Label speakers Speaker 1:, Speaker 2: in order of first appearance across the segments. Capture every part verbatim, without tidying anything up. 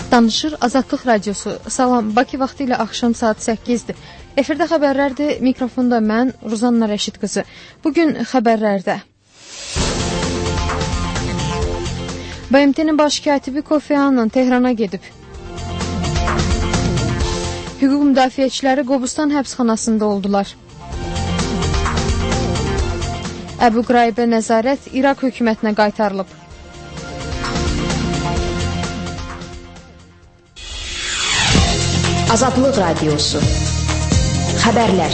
Speaker 1: Danışır Azadlıq Radiosu. Salam, Bakı vaxtı ilə axşam saat səkkizdir. Efirdə xəbərlərdir, mikrofonda mən, Ruzanna Rəşid qızı. Bugün xəbərlərdə. B M T-nin baş katibi Kofi Annan Tehrana gedib. Hüquq müdafiəçiləri Qobustan həbsxanasında oldular. Əbu Qraibə nəzarət İraq hökumətinə qaytarılıb.
Speaker 2: Azadlıq Radiosu. Xəbərlər.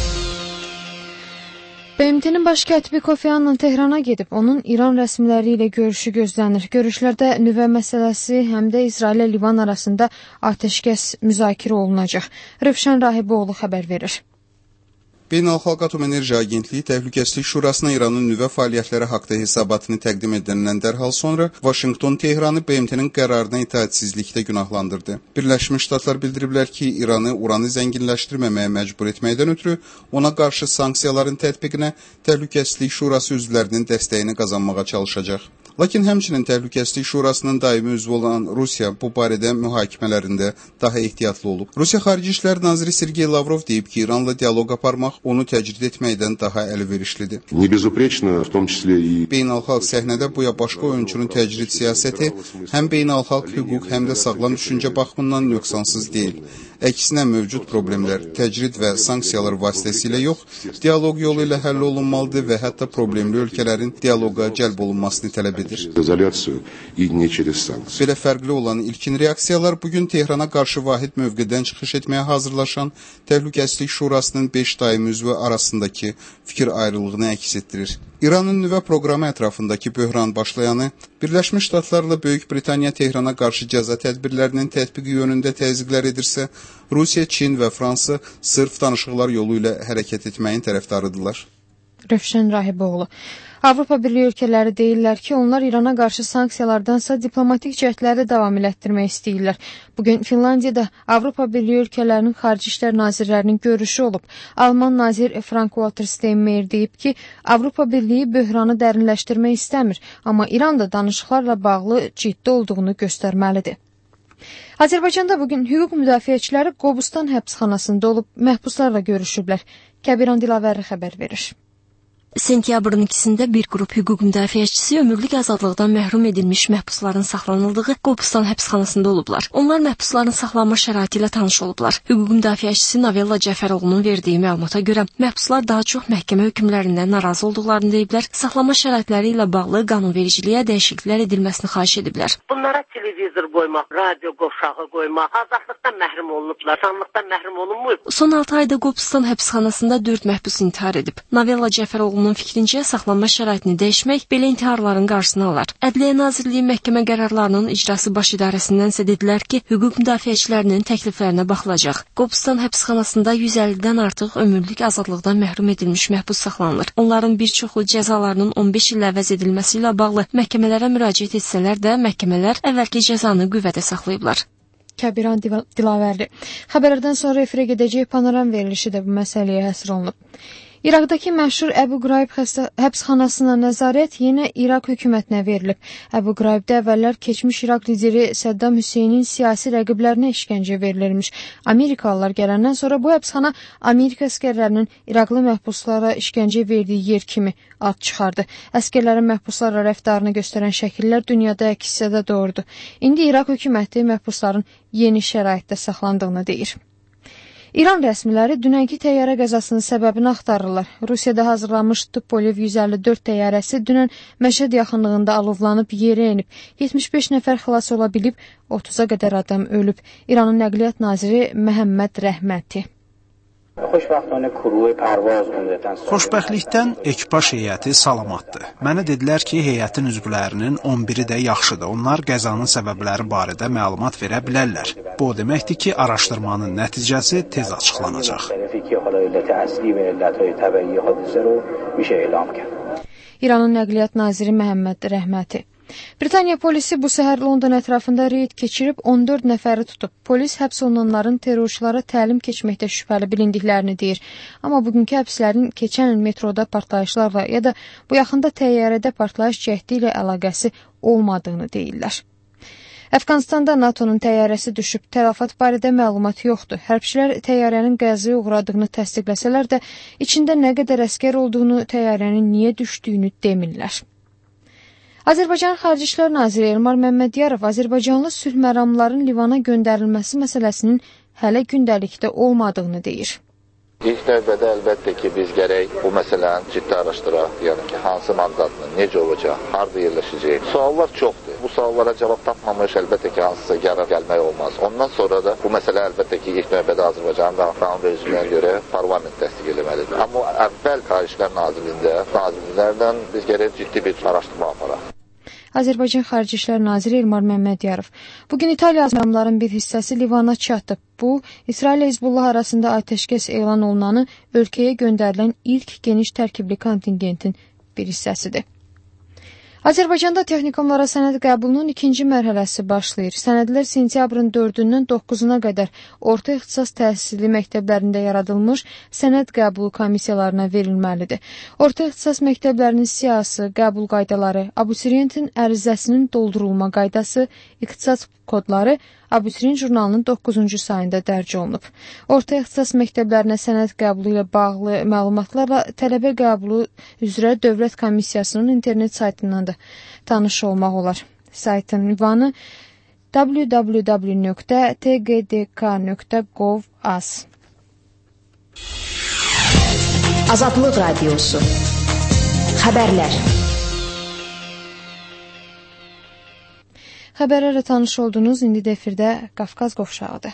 Speaker 1: B M T-nin baş katibi Kofi Annan Tehrana gedib. Onun İran rəsmiləri ilə görüşü gözlənir. Görüşlərdə nüvə məsələsi, həm də İsrail ilə Livan arasında atəşkəs müzakirə olunacaq. Rövşən Rahiboğlu xəbər verir.
Speaker 3: Beynəlxalq Atom Enerji Agentliyi Təhlükəsizlik Şurasına İranın nüvə fəaliyyətləri haqqında hesabatını təqdim edilən dərhal sonra Vaşinqton Tehranı B M T-nin qərarına itaətsizlikdə günahlandırdı. Birləşmiş Ştatlar bildiriblər ki, İranı uranı zənginləşdirməməyə məcbur etməkdən ötürü ona qarşı sanksiyaların tətbiqinə Təhlükəsizlik Şurası üzvlərinin dəstəyini qazanmağa çalışacaq. Lakin həmçinin Təhlükəsizlik Şurasının daimi üzvü olan Rusiya bu barədə mühakimələrində daha ehtiyatlı olub. Rusiya Xarici İşlər Naziri Sergey Lavrov deyib ki, İranla dialoq aparmaq onu təcrid etməkdən daha əlverişlidir. Beynəlxalq səhnədə bu ya başqa oyunçunun təcrid siyasəti həm beynəlxalq hüquq, həm də sağlam düşüncə baxımından nöqsansız deyil. Əksinə mövcud problemlər təcrid və sanksiyalar vasitəsilə yox, dialoq yolu ilə həll olunmalıdır və hətta problemli ölkələrin dialoqa cəlb olunmasını tələb edir. Belə fərqli olan ilkin reaksiyalar bugün Tehrana qarşı vahid mövqedən çıxış etməyə hazırlaşan Təhlükəsizlik Şurasının beş daimi üzvü arasındakı fikir ayrılığını əks etdirir. İranın nüvə proqramı ətrafındakı böhran başlayanı Birləşmiş Ştatlarla Böyük Britaniya Tehrana qarşı cəza tədbirlərinin tətbiqi yönündə təzyiqlər edirsə, Rusiya, Çin və Fransa sırf danışıqlar yolu ilə hərəkət etməyin tərəfdarıdırlar.
Speaker 1: Rövşən Rahiboğlu. Avropa Birliyi ölkələri deyirlər ki, onlar İrana qarşı sanksiyalardansa diplomatik cəhdləri davam elətdirmək istəyirlər. Bugün Finlandiyada Avropa Birliyi ölkələrinin xarici işlər nazirlərinin görüşü olub. Alman nazir Frank-Walter Steinmeier deyib ki, Avropa Birliyi böhranı dərinləşdirmək istəmir, amma İran da danışıqlarla bağlı ciddi olduğunu göstərməlidir. Azərbaycanda bugün hüquq müdafiəçiləri Qobustan həbsxanasında olub, məhbuslarla görüşüblər. Kəbiran Dilavəri xəbər verir.
Speaker 4: Sentyabrın ikisində bir qrup hüquq müdafiəçisi ömürlük azadlıqdan məhrum edilmiş məhbusların saxlanıldığı Qobustan həbsxanasında olublar. Onlar məhbusların saxlanma şəraiti ilə tanış olublar. Hüquq müdafiəçisi Novella Cəfəroğlu'nun verdiyi məlumata görə məhbuslar daha çox məhkəmə hökmlərindən narazı olduqlarını deyiblər, saxlanma şəraitləri ilə bağlı qanunvericiliyə dəyişikliklər edilməsini xahiş ediblər.
Speaker 5: Bunlara televizor qoymaq, radio qovşağı qoymaq, azadlıqdan məhrum olunublar, sanlıqdan məhrum olunmur.
Speaker 4: Son altı ayda Qobustan həbsxanasında dörd məhbus intihar edib. Novella Cəfəroğlu Onun fikrincə, saxlanma şəraitini dəyişmək belə intiharların qarşısını alar. Ədliyyə Nazirliyi məhkəmə qərarlarının icrası baş idarəsindən isə dedilər ki, hüquq müdafiəçilərinin təkliflərinə baxılacaq. Qobustan həbsxanasında yüz əllidən artıq ömürlük azadlıqdan məhrum edilmiş məhbus saxlanılır. Onların bir çoxu cəzalarının on beş il əvəz edilməsi ilə bağlı məhkəmələrə müraciət etsələr də, məhkəmələr əvvəlki cəzanı qüvvədə saxlayıblar.
Speaker 1: Kəbiran Dilavərli. Xəbərlərdən sonra efirə gedəcək panoram verilişi də bu məsələyə həsr olunub. İraqdakı məşhur Əbu Qraib həbsxanasına nəzarət yenə İraq hökumətinə verilib. Əbu Qraibdə əvvəllər keçmiş İraq lideri Səddam Hüseynin siyasi rəqiblərinə işgəncə verilirmiş. Amerikalılar gələndən sonra bu həbsxana Amerika əskərlərinin İraqlı məhbuslara işgəncə verdiyi yer kimi ad çıxardı. Əskərlərin məhbuslarla rəftarını göstərən şəkillər dünyada əks-səda doğurdu. İndi İraq hökuməti məhbusların yeni şəraitdə saxlandığını deyir. İran rəsmiləri dünənki təyyarə qəzasının səbəbini axtarırlar. Rusiyada hazırlanmış Tupolev yüz əlli dörd təyyarəsi dünən Məşəd yaxınlığında alovlanıb yerə enib. yetmiş beş nəfər xilas ola bilib, otuza qədər adam ölüb. İranın nəqliyyat naziri Məhəmməd Rəhməti.
Speaker 6: Xoşbəxtlikdən ekipaj heyəti salamatdır. Mənə dedilər ki, heyətin üzvlərinin on biri də yaxşıdır. Onlar qəzanın səbəbləri barədə məlumat verə bilərlər. Bu o deməkdir ki, araşdırmanın nəticəsi tez açıqlanacaq.
Speaker 1: İranın nəqliyyat naziri Məhəmməd Rəhməti. Britaniya polisi bu səhər London ətrafında reyd keçirib on dörd nəfəri tutub. Polis həbs olunanların terrorçulara təlim keçməkdə şübhəli bilindiklərini deyir. Amma bugünkü həbslərin keçən il metroda partlayışlarla ya da bu yaxında təyyarədə partlayış cəhdi ilə əlaqəsi olmadığını deyirlər. Əfqanistanda NATOnun təyyarəsi düşüb, tələfat barədə məlumat yoxdur. Hərbçilər təyyarənin qəzaya uğradığını təsdiqləsələr də, içində nə qədər əskər olduğunu, təyyarənin niyə düşdüyünü demirlər. Azərbaycan Xarici İşlər Naziri Elmar Məmmədiyarov Azərbaycanlı sülh məramlarının Livana göndərilməsi məsələsinin hələ gündəlikdə olmadığını deyir.
Speaker 7: İlk növbədə əlbəttə ki, biz gərək bu məsələni ciddi araşdıraq, yəni ki, hansı mandatlı, necə olacaq, harada yerləşəcək. Suallar çoxdur. Bu suallara cavab tapmamış əlbəttə ki, hansısa qərar gəlmək olmaz. Ondan sonra da bu məsələ əlbəttə ki, ilk növbədə Azərbaycanın və qanun vericiliyinə görə parlament təsdiq etməlidir. Amma əvvəl Xarici İşlər Nazirliyində, nazirliklərdən biz gərək ciddi bir araşdırma aparaq.
Speaker 1: Azərbaycan Xarici İşlər Naziri Elmar Məmmədiyarov. Bugün İtaliya azməramların bir hissəsi Livana çatıb. Bu, İsrail Hezbollah arasında atəşkəs elan olunanı ölkəyə göndərilən ilk geniş tərkibli kontingentin bir hissəsidir. Azərbaycanda texnikumlara sənəd qəbulunun ikinci mərhələsi başlayır. Sənədlər sentyabrın dördündən doqquzuna qədər orta ixtisas təhsili məktəblərində yaradılmış sənəd qəbulu komissiyalarına verilməlidir. Orta ixtisas məktəblərinin siyasi, qəbul qaydaları, abituriyentin ərizəsinin doldurulma qaydası, ixtisas kodları abituriyent jurnalının doqquzuncu sayında dərc olunub. Orta ixtisas məktəblərinə sənəd qəbulu ilə bağlı məlumatlarla tələbə qəbulu üzrə Dövlət Komissiyasının internet saytından da tanış olmaq olar. Saytın ünvanı w w w nöqtə t g d k nöqtə gov nöqtə a z.
Speaker 2: Azadlıq Radiosu. Xəbərlər.
Speaker 1: Xəbərlərlə tanış oldunuz, indi də efirdə Qafqaz qovşağıdır.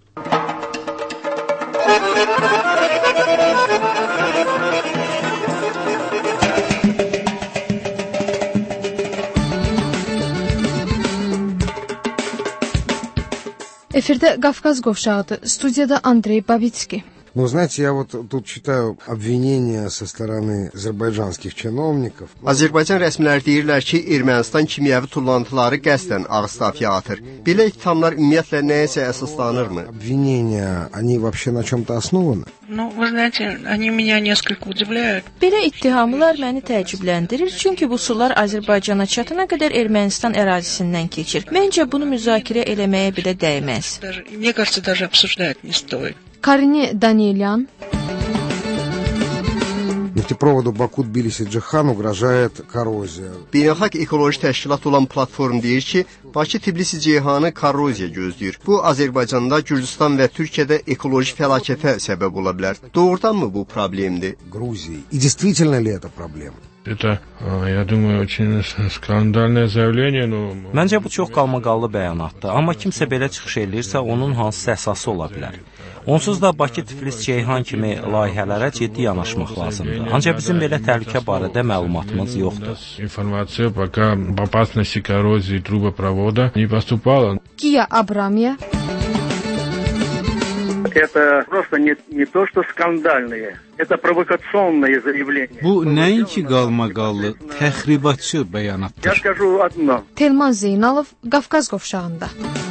Speaker 1: Efirdə Qafqaz qovşağıdır. Studiyada Andrey Babitski.
Speaker 8: Ну, знаете, я вот тут читаю обвинения со стороны азербайджанских чиновников.
Speaker 9: Azərbaycan rəsmiləri deyirlər ki, Ermənistan kimyəvi tullantıları qəsdən Ağstafiyə atır. Belə ittihamlar ümumiyyətlə nəyəsə əsaslanırmı?
Speaker 8: Обвинения, они вообще на чем-то основаны?
Speaker 10: Ну, вы знаете, они меня несколько удивляют.
Speaker 11: Belə ittihamlar məni təəccübləndirir, çünki bu sular Azərbaycana çatana qədər Ermənistan ərazisindən keçir. Məncə bunu müzakirə eləməyə belə dəyməz.
Speaker 10: Мне кажется, даже обсуждать не стоит.
Speaker 1: Karini Danilyan.
Speaker 8: Нефтепроводу Баку-Тбилиси-Cixan угрожает коррозия.
Speaker 9: Beynəlxalq ekoloji təşkilat olan platform deyir ki, Bakı-Tbilisi-Ceyhanı korroziya gözləyir. Bu, Azərbaycanda, Gürcüstan və Türkiyədə ekoloji fəlakətə səbəb ola bilər. Doğrudanmı bu problemdir?
Speaker 8: Грузии. И действительно ли это проблема?
Speaker 12: Это, я думаю, очень skandalное заявление, но...
Speaker 13: Məncə bu çox qalmaqallı bəyanatdır, amma kimsə belə çıxış eləyirsə, onun hansısa əsası ola bilər. Onsuz da Bakı-Tbilisi-Ceyhan kimi layihələrə ciddi yanaşmaq lazımdır. Ancaq bizim belə təhlükə barədə məlumatımız yoxdur.
Speaker 12: İnformasiya пока об опасности коррозии трубопровода не поступала.
Speaker 1: Giya Abramya.
Speaker 14: Это просто не, не то, что скандальные, это провокационные заявления.
Speaker 6: Bu nəinki qalmaqallı, təxribatçı bəyanatdır.
Speaker 14: Я скажу одно.
Speaker 1: Telman Zeynalov, Qafqaz qovşağında.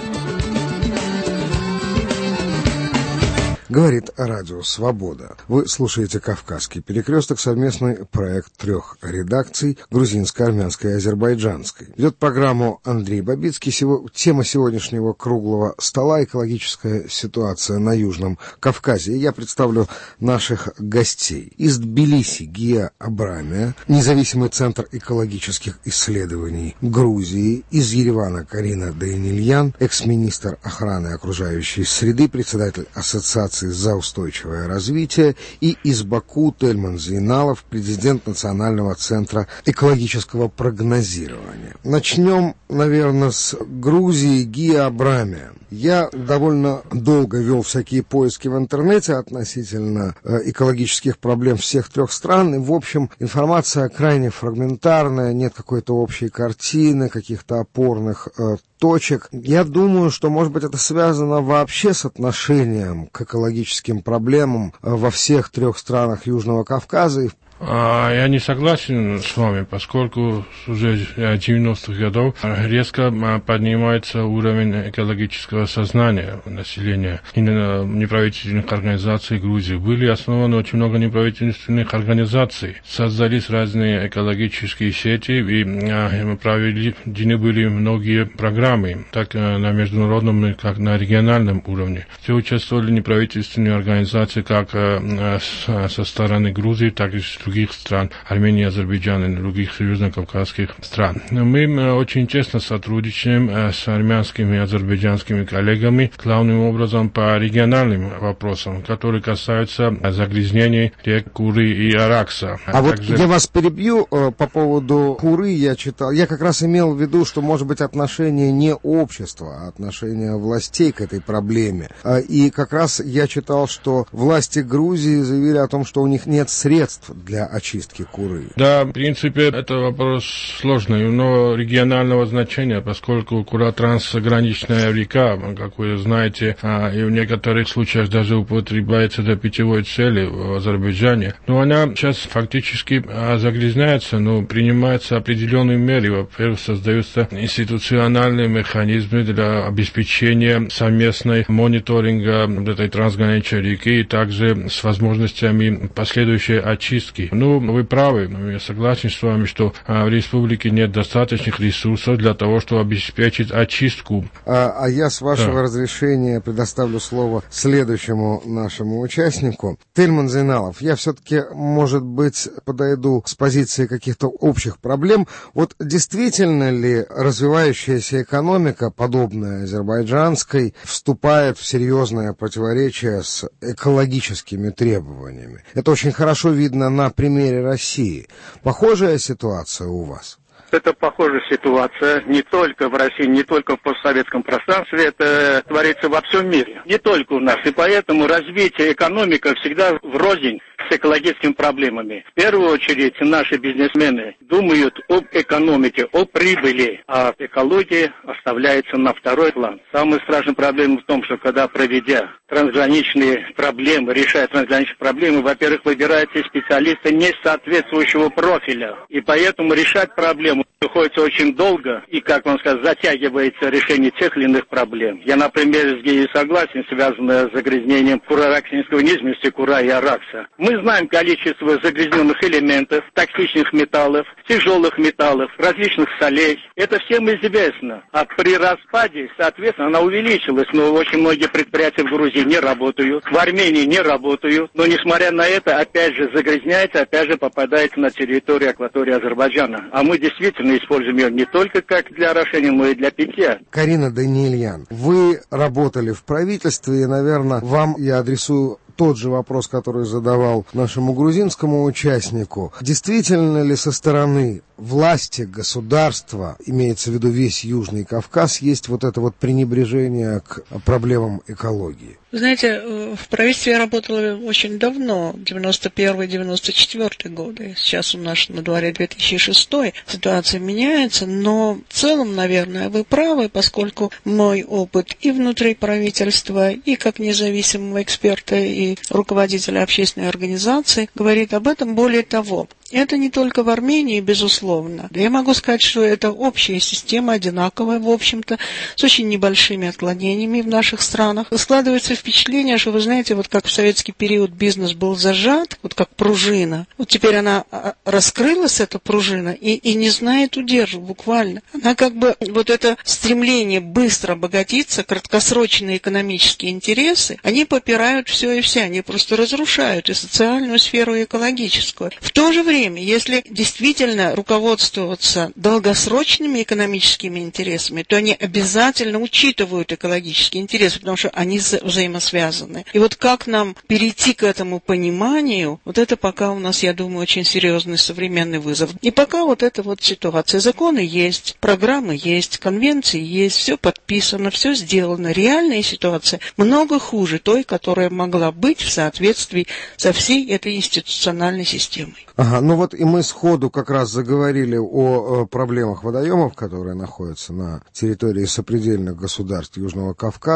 Speaker 8: Говорит радио «Свобода». Вы слушаете «Кавказский перекресток», совместный проект трех редакций – грузинской, армянской и азербайджанской. Ведет программу Андрей Бабицкий. Сего... Тема сегодняшнего круглого стола – экологическая ситуация на Южном Кавказе. И я представлю наших гостей. Из Тбилиси Гия Абрамия, независимый центр экологических исследований Грузии. Из Еревана Карина Данильян, экс-министр охраны окружающей среды, председатель ассоциации за устойчивое развитие, и из Баку Тельман Зейналов, президент Национального центра экологического прогнозирования. Начнем, наверное, с Грузии. Гия Абрамия. Я довольно долго вел всякие поиски в интернете относительно э, экологических проблем всех трех стран, и, в общем, информация крайне фрагментарная, нет какой-то общей картины, каких-то опорных э, точек. Я думаю, что, может быть, это связано вообще с отношением к экологическим проблемам э, во всех трех странах Южного Кавказа, и
Speaker 12: Я не согласен с вами, поскольку уже девяностых годов резко поднимается уровень экологического сознания населения и неправительственных организаций Грузии. Были основаны очень много неправительственных организаций, создались разные экологические сети и проведены были многие программы, так на международном, как на региональном уровне. Все участвовали неправительственные организации как со стороны Грузии, так и с других стран, Армении, Азербайджана и других южно-кавказских стран. Мы очень тесно сотрудничаем с армянскими и азербайджанскими коллегами, главным образом по региональным вопросам, которые касаются загрязнений рек Куры и Аракса.
Speaker 8: А, а вот также... я вас перебью э, по поводу Куры, я читал, я как раз имел в виду, что может быть отношение не общества, а отношение властей к этой проблеме. И как раз я читал, что власти Грузии заявили о том, что у них нет средств для очистки Куры.
Speaker 12: Да, в принципе, это вопрос сложный, но регионального значения, поскольку Кура трансграничная река, как вы знаете, и в некоторых случаях даже употребляется для питьевой цели в Азербайджане. Но она сейчас фактически загрязняется, но принимаются определенные меры. Во-первых, создаются институциональные механизмы для обеспечения совместной мониторинга этой трансграничной реки и также с возможностями последующей очистки. Ну, вы правы, я согласен с вами, что в республике нет достаточных ресурсов для того, чтобы обеспечить очистку.
Speaker 8: А, а я, с вашего
Speaker 12: да.
Speaker 8: разрешения, предоставлю слово следующему нашему участнику. Тельман Зейналов, я все-таки, может быть, подойду с позиции каких-то общих проблем. Вот действительно ли развивающаяся экономика, подобная азербайджанской, вступает в серьезное противоречие с экологическими требованиями? Это очень хорошо видно на примере России. Похожая ситуация у вас?
Speaker 14: Это похожая ситуация не только в России, не только в постсоветском пространстве, это творится во всем мире, не только у нас. И поэтому развитие экономики всегда врознь с экологическими проблемами. В первую очередь наши бизнесмены думают об экономике, о прибыли, а экология оставляется на второй план. Самая страшная проблема в том, что когда, проведя трансграничные проблемы, решая трансграничные проблемы, во-первых, выбираются специалисты не соответствующего профиля. И поэтому решать проблему приходится очень долго, и, как вам сказать, затягивается решение тех или иных проблем. Я, например, с Геей согласен, связанное с загрязнением куро-араксинской низменности, Кура и Аракса. Мы знаем количество загрязненных элементов, токсичных металлов, тяжелых металлов, различных солей. Это всем известно. А при распаде, соответственно, она увеличилась. Но очень многие предприятия в Грузии не работают, в Армении не работают. Но, несмотря на это, опять же, загрязняется, опять же, попадает на территорию акватории Азербайджана. А мы действительно используем ее не только как для орошения, но и для питья.
Speaker 8: Карина Даниильян, вы работали в правительстве, и, наверное, вам я адресую тот же вопрос, который задавал нашему грузинскому участнику. Действительно ли со стороны власти, государства, имеется в виду весь Южный Кавказ, есть вот это вот пренебрежение к проблемам экологии?
Speaker 10: Знаете, в правительстве я работала очень давно, девяносто первый — девяносто четвёртый годы. Сейчас у нас на дворе две тысячи шестой. Ситуация меняется, но в целом, наверное, вы правы, поскольку мой опыт и внутри правительства, и как независимого эксперта, и руководителя общественной организации говорит об этом. Более того, это не только в Армении, безусловно. Я могу сказать, что это общая система, одинаковая, в общем-то, с очень небольшими отклонениями в наших странах. Складывается впечатление, что, вы знаете, вот как в советский период бизнес был зажат, вот как пружина, вот теперь она раскрылась, эта пружина, и, и не знает удержу, буквально. Она как бы, вот это стремление быстро обогатиться, краткосрочные экономические интересы, они попирают все и вся, они просто разрушают и социальную сферу, и экологическую. В то же время, если действительно руководствоваться долгосрочными экономическими интересами, то они обязательно учитывают экологические интересы, потому что они взаимосвязаны. И вот как нам перейти к этому пониманию, вот это пока у нас, я думаю, очень серьезный современный вызов. И пока вот эта вот ситуация. Законы есть, программы есть, конвенции есть, все подписано, все сделано. Реальная ситуация много хуже той, которая могла быть в соответствии со всей этой институциональной системой.
Speaker 8: Ага, ну вот и мы сходу как раз заговорили о, о проблемах водоемов, которые находятся на территории сопредельных государств Южного Кавказа.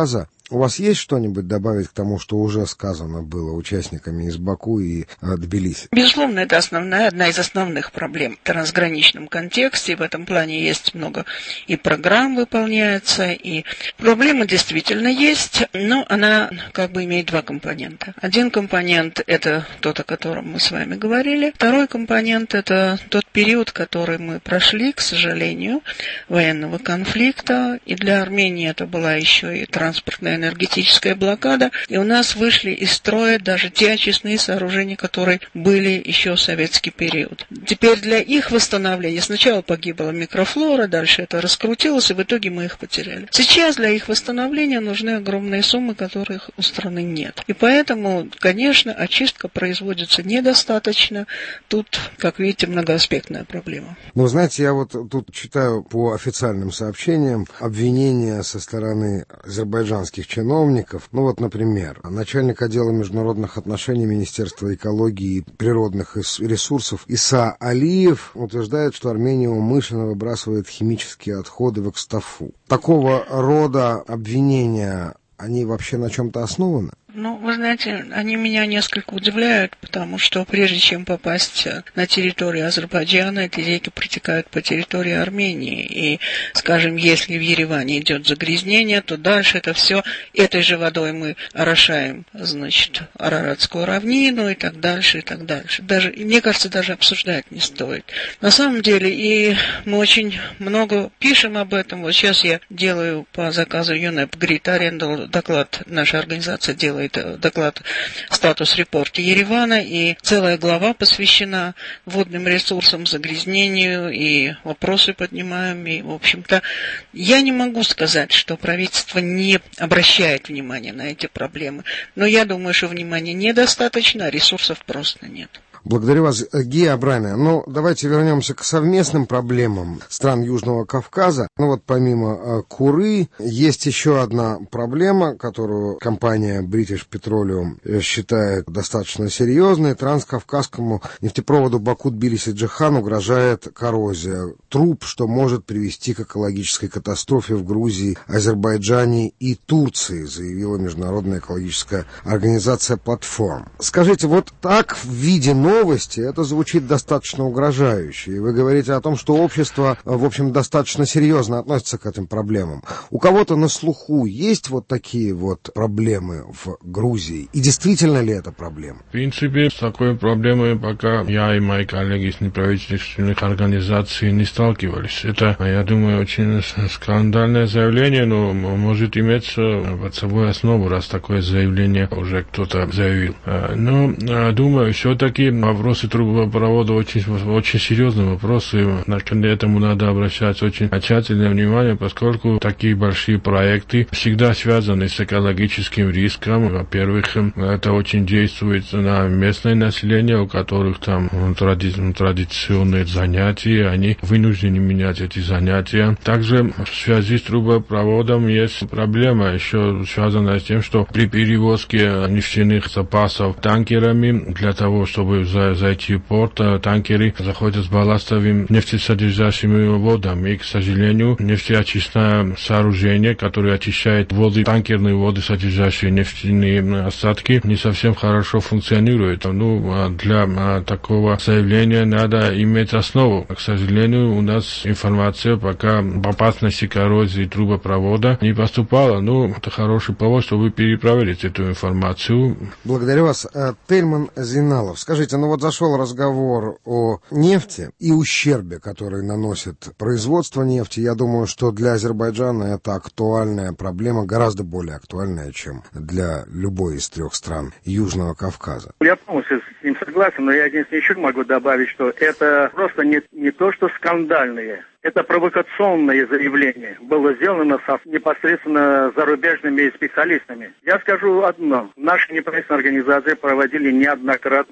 Speaker 8: У вас есть что-нибудь добавить к тому, что уже сказано было участниками из Баку и э, Тбилиси?
Speaker 10: Безусловно, это основная, одна из основных проблем в трансграничном контексте. В этом плане есть много и программ выполняется, и проблема действительно есть, но она как бы имеет два компонента. Один компонент – это тот, о котором мы с вами говорили. Второй компонент – это тот период, который мы прошли, к сожалению, военного конфликта. И для Армении это была еще и транспортная энергетическая блокада, и у нас вышли из строя даже те очистные сооружения, которые были еще в советский период. Теперь для их восстановления сначала погибла микрофлора, дальше это раскрутилось, и в итоге мы их потеряли. Сейчас для их восстановления нужны огромные суммы, которых у страны нет. И поэтому, конечно, очистка производится недостаточно. Тут, как видите, многоаспектная проблема.
Speaker 8: Ну, знаете, я вот тут читаю по официальным сообщениям обвинения со стороны азербайджанских чиновников. Ну вот, например, начальник отдела международных отношений Министерства экологии и природных ресурсов Иса Алиев утверждает, что Армения умышленно выбрасывает химические отходы в Экстафу. Такого рода обвинения, они вообще на чем-то основаны?
Speaker 10: Ну, вы знаете, они меня несколько удивляют, потому что прежде чем попасть на территорию Азербайджана, эти реки протекают по территории Армении. И, скажем, если в Ереване идет загрязнение, то дальше это все этой же водой мы орошаем, значит, Араратскую равнину и так дальше, и так дальше. Даже, мне кажется, даже обсуждать не стоит. На самом деле, и мы очень много пишем об этом. Вот сейчас я делаю по заказу ЮНЕП Грит Арендал доклад, наша организация делает доклад «Статус-репорт Еревана», и целая глава посвящена водным ресурсам, загрязнению, и вопросы поднимаем. И, в общем-то, я не могу сказать, что правительство не обращает внимания на эти проблемы, но я думаю, что внимания недостаточно, а ресурсов просто нет.
Speaker 8: Благодарю вас, Гия Абрамия. Ну, давайте вернемся к совместным проблемам стран Южного Кавказа. Ну вот помимо э, Куры, есть еще одна проблема, которую компания British Petroleum считает достаточно серьезной. Транскавказскому нефтепроводу Баку-Тбилиси-Джихан угрожает коррозия труб, что может привести к экологической катастрофе в Грузии, Азербайджане и Турции, заявила международная экологическая организация «Платформ». Скажите, вот так в виде новости новости, это звучит достаточно угрожающе. И вы говорите о том, что общество, в общем, достаточно серьезно относится к этим проблемам. У кого-то на слуху есть вот такие вот проблемы в Грузии? И действительно ли это проблема?
Speaker 12: В принципе, с такой проблемой пока я и мои коллеги из неправительственных организаций не сталкивались. Это, я думаю, очень скандальное заявление, но может иметь под собой основу, раз такое заявление уже кто-то заявил. Но, думаю, все-таки вопросы трубопровода очень, очень серьезные вопросы. К этому надо обращать очень тщательное внимание, поскольку такие большие проекты всегда связаны с экологическим риском. Во-первых, это очень действует на местное население, у которых там тради- традиционные занятия, они вынуждены менять эти занятия. Также в связи с трубопроводом есть проблема, еще связанная с тем, что при перевозке нефтяных запасов танкерами, для того, чтобы зайти в порт, танкеры заходят с балластовыми нефтесодержащими водами. И, к сожалению, нефтеочистное сооружение, которое очищает воды, танкерные воды, содержащие нефтяные остатки, не совсем хорошо функционирует. Ну, для такого заявления надо иметь основу. К сожалению, у нас информация пока об опасности коррозии трубопровода не поступала. Ну, это хороший повод, чтобы вы перепроверить эту информацию.
Speaker 8: Благодарю вас. Тельман Зиналов, скажите, ну вот зашел разговор о нефти и ущербе, который наносит производство нефти. Я думаю, что для Азербайджана это актуальная проблема, гораздо более актуальная, чем для любой из трех стран Южного Кавказа.
Speaker 14: Я полностью с ним согласен, но я единственное еще могу добавить, что это просто не, не то, что скандальные. Это провокационное заявление было сделано со, непосредственно зарубежными специалистами. Я скажу одно. Наши неправительственные организации проводили неоднократно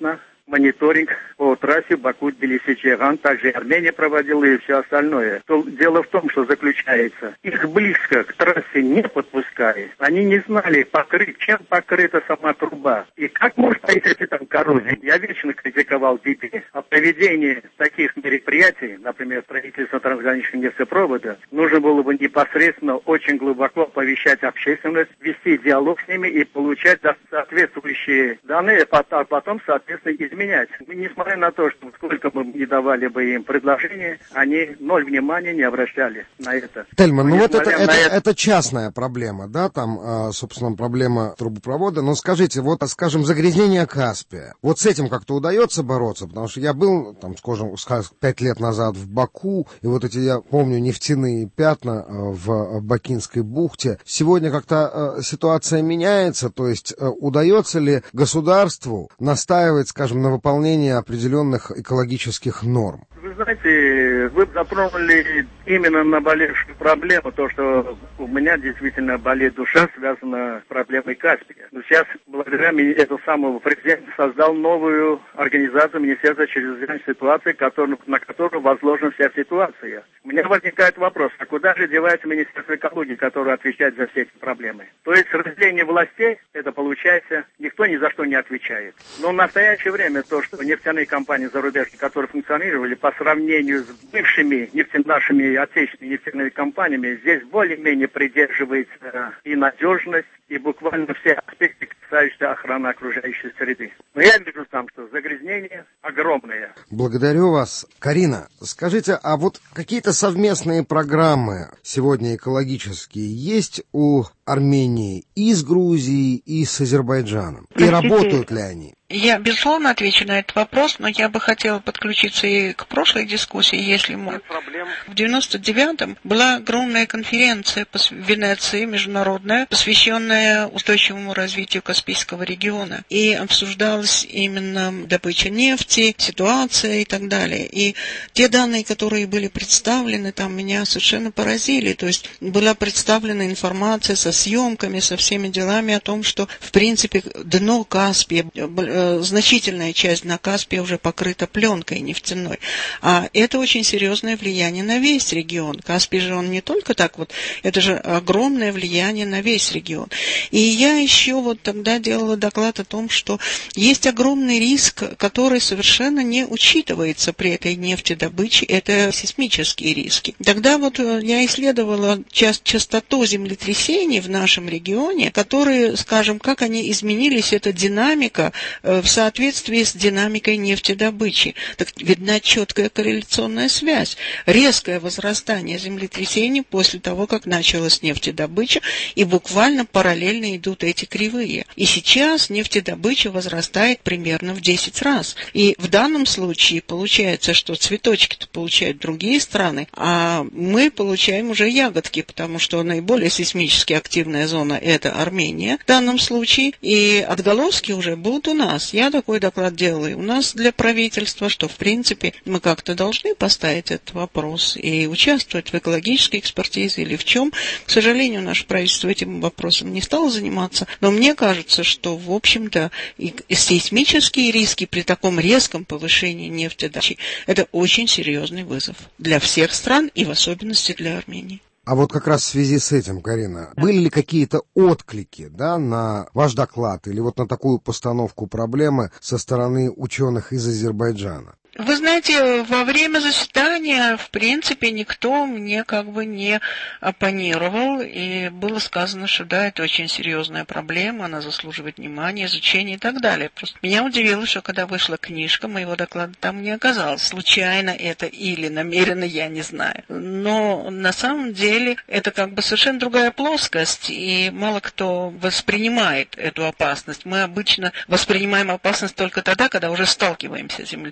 Speaker 14: мониторинг по трассе Баку-Тбилиси-Чайхан, также Армения проводила и все остальное. То дело в том, что заключается, их близко к трассе не подпускали. Они не знали, покрыть, чем покрыта сама труба. И как может произойти там коррозия? Я вечно критиковал би пи. О проведении таких мероприятий, например, строительство трансграничного нефтепровода, нужно было бы непосредственно очень глубоко оповещать общественность, вести диалог с ними и получать соответствующие данные, а потом, соответственно, изменять. Несмотря на то, что сколько мы не давали бы им предложений, они ноль внимания не обращали на это.
Speaker 8: Тельман, ну вот это, это,
Speaker 14: это...
Speaker 8: это частная проблема, да, там, собственно, проблема трубопровода. Но скажите, вот, скажем, загрязнение Каспия, вот с этим как-то удается бороться? Потому что я был, там, скажем, пять лет назад в Баку, и вот эти, я помню, нефтяные пятна в Бакинской бухте. Сегодня как-то ситуация меняется, то есть удается ли государству настаивать, скажем, на выполнении определенных экологических норм?
Speaker 14: Вы знаете, вы затронули именно наболевшую проблему, то, что у меня действительно болит душа, связана с проблемой Каспия. Но сейчас, благодаря этому самому президенту, создал новую организацию Министерства чрезвычайных ситуаций, который, на которую возложена вся ситуация. У меня возникает вопрос, а куда же девается Министерство экологии, которое отвечает за все эти проблемы? То есть разделение властей, это получается, никто ни за что не отвечает. Но в настоящее время то, что нефтяные компании зарубежные, которые функционировали по сравнению с бывшими нефтяными, нашими отечественными нефтяными компаниями, здесь более-менее придерживается и надежность, и буквально все аспекты, касающиеся охраны окружающей среды. Но я вижу там, что загрязнение огромное.
Speaker 8: Благодарю вас. Карина, скажите, а вот какие-то совместные программы сегодня экологические есть у Армении и с Грузией, и с Азербайджаном? И работают ли они?
Speaker 10: Я, безусловно, отвечу на этот вопрос, но я бы хотела подключиться и к прошлой дискуссии, если мы... В девяносто девятом была огромная конференция в Венеции, международная, посвященная устойчивому развитию Каспийского региона. И обсуждалась именно добыча нефти, ситуация и так далее. И те данные, которые были представлены, там меня совершенно поразили. То есть была представлена информация со съемками, со всеми делами о том, что, в принципе, дно Каспия... значительная часть на Каспии уже покрыта пленкой нефтяной. А это очень серьезное влияние на весь регион. Каспий же он не только так вот, это же огромное влияние на весь регион. И я еще вот тогда делала доклад о том, что есть огромный риск, который совершенно не учитывается при этой нефтедобыче, это сейсмические риски. Тогда вот я исследовала частоту землетрясений в нашем регионе, которые, скажем, как они изменились, эта динамика в соответствии с динамикой нефтедобычи. Так видна четкая корреляционная связь. Резкое возрастание землетрясений после того, как началась нефтедобыча, и буквально параллельно идут эти кривые. И сейчас нефтедобыча возрастает примерно в десять раз. И в данном случае получается, что цветочки-то получают другие страны, а мы получаем уже ягодки, потому что наиболее сейсмически активная зона – это Армения в данном случае, и отголоски уже будут у нас. Я такой доклад делаю у нас для правительства, что, в принципе, мы как-то должны поставить этот вопрос и участвовать в экологической экспертизе или в чем. К сожалению, наше правительство этим вопросом не стало заниматься, но мне кажется, что, в общем-то, и сейсмические риски при таком резком повышении нефтедобычи – это очень серьезный вызов для всех стран и в особенности для Армении.
Speaker 8: А вот как раз в связи с этим, Карина, были ли какие-то отклики, да, на ваш доклад или вот на такую постановку проблемы со стороны ученых из Азербайджана?
Speaker 10: Вы знаете, во время заседания, в принципе, никто мне как бы не оппонировал, и было сказано, что да, это очень серьезная проблема, она заслуживает внимания, изучения и так далее. Просто меня удивило, что когда вышла книжка, моего доклада там не оказалось. Случайно это или намеренно, я не знаю. Но на самом деле это как бы совершенно другая плоскость, и мало кто воспринимает эту опасность. Мы обычно воспринимаем опасность только тогда, когда уже сталкиваемся с землетрясением.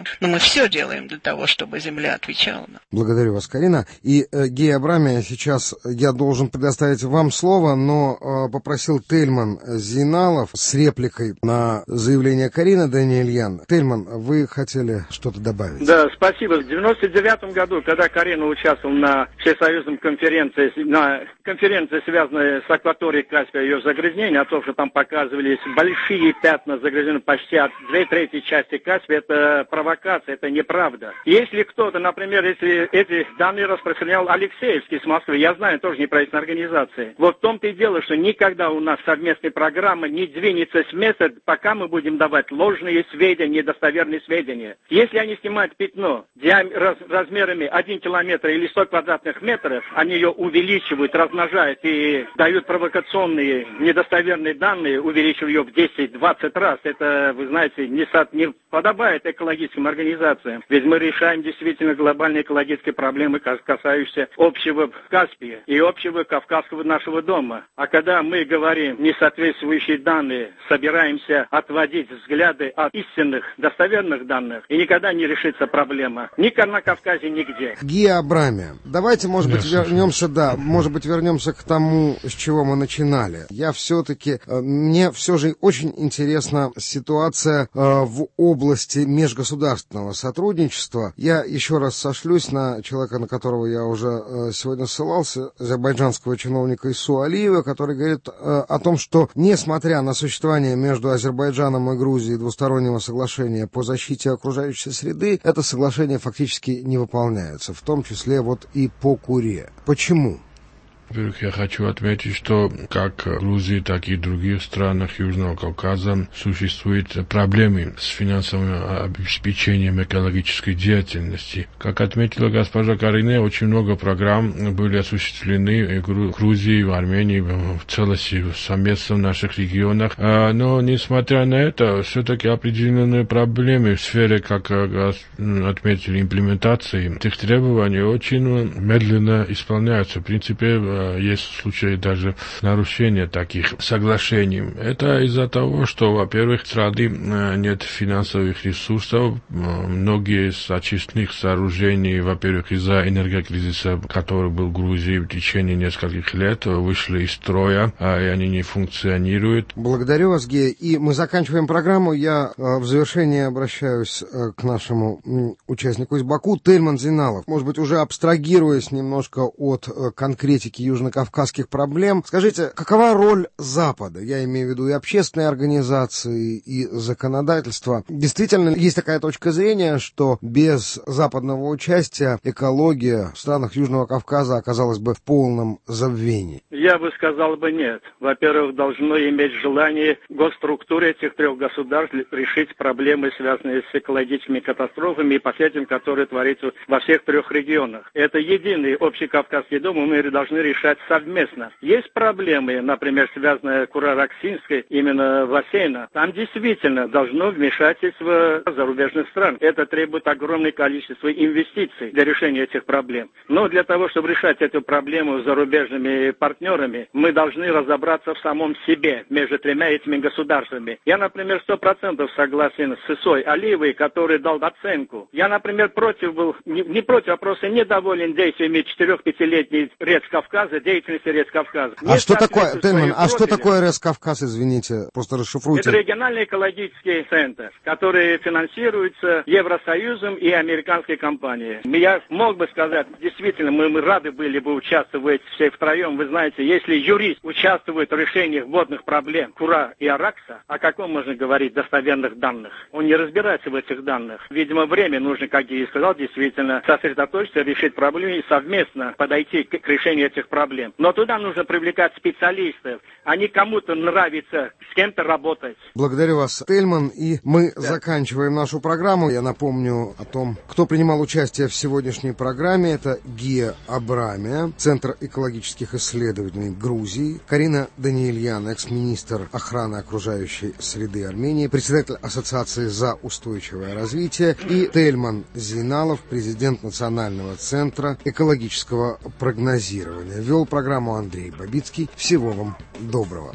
Speaker 10: но мы все делаем для того, чтобы земля отвечала нам.
Speaker 8: Благодарю вас, Карина. И э, Гея Абрамия, сейчас я должен предоставить вам слово, но э, попросил Тельман Зейналов с репликой на заявление Карины Даниэльян. Тельман, вы хотели что-то добавить?
Speaker 14: Да, спасибо. В девяносто девятом году, когда Карина участвовала на всесоюзной конференции, на конференции, связанной с акваторией Каспия, ее загрязнения, о том, что там показывались большие пятна загрязнения почти от две трети части Каспия, это провокация, это неправда. Если кто-то, например, если эти данные распространял Алексеевский с Москвы, я знаю, тоже неправительственная организация. Вот в том-то и дело, что никогда у нас совместная программа не двинется с места, пока мы будем давать ложные сведения, недостоверные сведения. Если они снимают пятно диам... раз... размерами один километр или сто квадратных метров, они ее увеличивают, размножают и дают провокационные, недостоверные данные, увеличивая ее в десять-двадцать раз. Это, вы знаете, не, со... не подобает экологическим организациям. Ведь мы решаем действительно глобальные экологические проблемы, касающиеся общего Каспия и общего Кавказского нашего дома. А когда мы говорим несоответствующие данные, собираемся отводить взгляды от истинных, достоверных данных, и никогда не решится проблема. Ни на Кавказе, нигде.
Speaker 8: Гея Абрамия, давайте, может быть, вернемся, да, может быть, вернемся к тому, с чего мы начинали. Я все-таки, мне все же очень интересна ситуация в области межгосударственного сотрудничества. Я еще раз сошлюсь на человека, на которого я уже сегодня ссылался, азербайджанского чиновника Ису Алиева, который говорит о том, что, несмотря на существование между Азербайджаном и Грузией двустороннего соглашения по защите окружающей среды, это соглашение фактически не выполняется, в том числе вот и по Куре. Почему?
Speaker 12: Во-первых, я хочу отметить, что как в Грузии, так и в других странах Южного Кавказа существуют проблемы с финансовым обеспечением экологической деятельности. Как отметила госпожа Карина, очень много программ были осуществлены в Грузии, в Армении, в целости, совместно в наших регионах. Но, несмотря на это, все-таки определенные проблемы в сфере, как отметили, имплементации этих требований очень медленно исполняются. В принципе, есть случаи даже нарушения таких соглашений. Это из-за того, что, во-первых, в стране нет финансовых ресурсов. Многие из очистных сооружений, во-первых, из-за энергокризиса, который был в Грузии в течение нескольких лет, вышли из строя, и они не функционируют.
Speaker 8: Благодарю вас, Гея. И мы заканчиваем программу. Я в завершение обращаюсь к нашему участнику из Баку, Тельман Зейналов. Может быть, уже абстрагируясь немножко от конкретики южнокавказских проблем. Скажите, какова роль Запада? Я имею в виду и общественные организации, и законодательство. Действительно, есть такая точка зрения, что без западного участия экология в странах Южного Кавказа оказалась бы в полном забвении?
Speaker 14: Я бы сказал бы нет. Во-первых, должно иметь желание госструктуры этих трех государств решить проблемы, связанные с экологическими катастрофами и последствиями, которые творятся во всех трех регионах. Это единый общий Кавказский дом, и мы должны решать совместно. Есть проблемы, например, связанные с Кура-Раксинской, именно бассейна. Там действительно должно вмешательство зарубежных стран. Это требует огромное количество инвестиций для решения этих проблем. Но для того, чтобы решать эту проблему с зарубежными партнерами, мы должны разобраться в самом себе, между тремя этими государствами. Я, например, сто процентов согласен с Исой Алиевой, который дал оценку. Я, например, против был, не, не против, а просто недоволен действиями четырех-пятилетней Рецкавказа, деятельности Рецкавказа.
Speaker 8: А что такое, Тельман, а что такое Рецкавказ, извините, просто расшифруйте.
Speaker 14: Это региональный экологический центр, который финансируется Евросоюзом и американской компанией. Я мог бы сказать, действительно, мы, мы рады были бы участвовать все втроем. Вы знаете, если юрист участвует в решениях водных проблем Кура и Аракса, о каком можно говорить достоверных данных? Он не разбирается в этих данных. Видимо, время нужно, как я и сказал, действительно сосредоточиться, решить проблемы и совместно подойти к решению этих проблем. Но туда нужно привлекать специалистов, а не кому-то нравится с кем-то работать.
Speaker 8: Благодарю вас, Тельман, и мы да. заканчиваем нашу программу. Я напомню о том, кто принимал участие в сегодняшней программе. Это Гея Абрамия, Центр экологических исследований Грузии, Карина Даниэльян, экс-министр охраны окружающей среды Армении, председатель Ассоциации за устойчивое развитие, и Тельман Зейналов, президент Национального центра экологического прогнозирования. Вел программу Андрей Бабицкий. Всего вам доброго.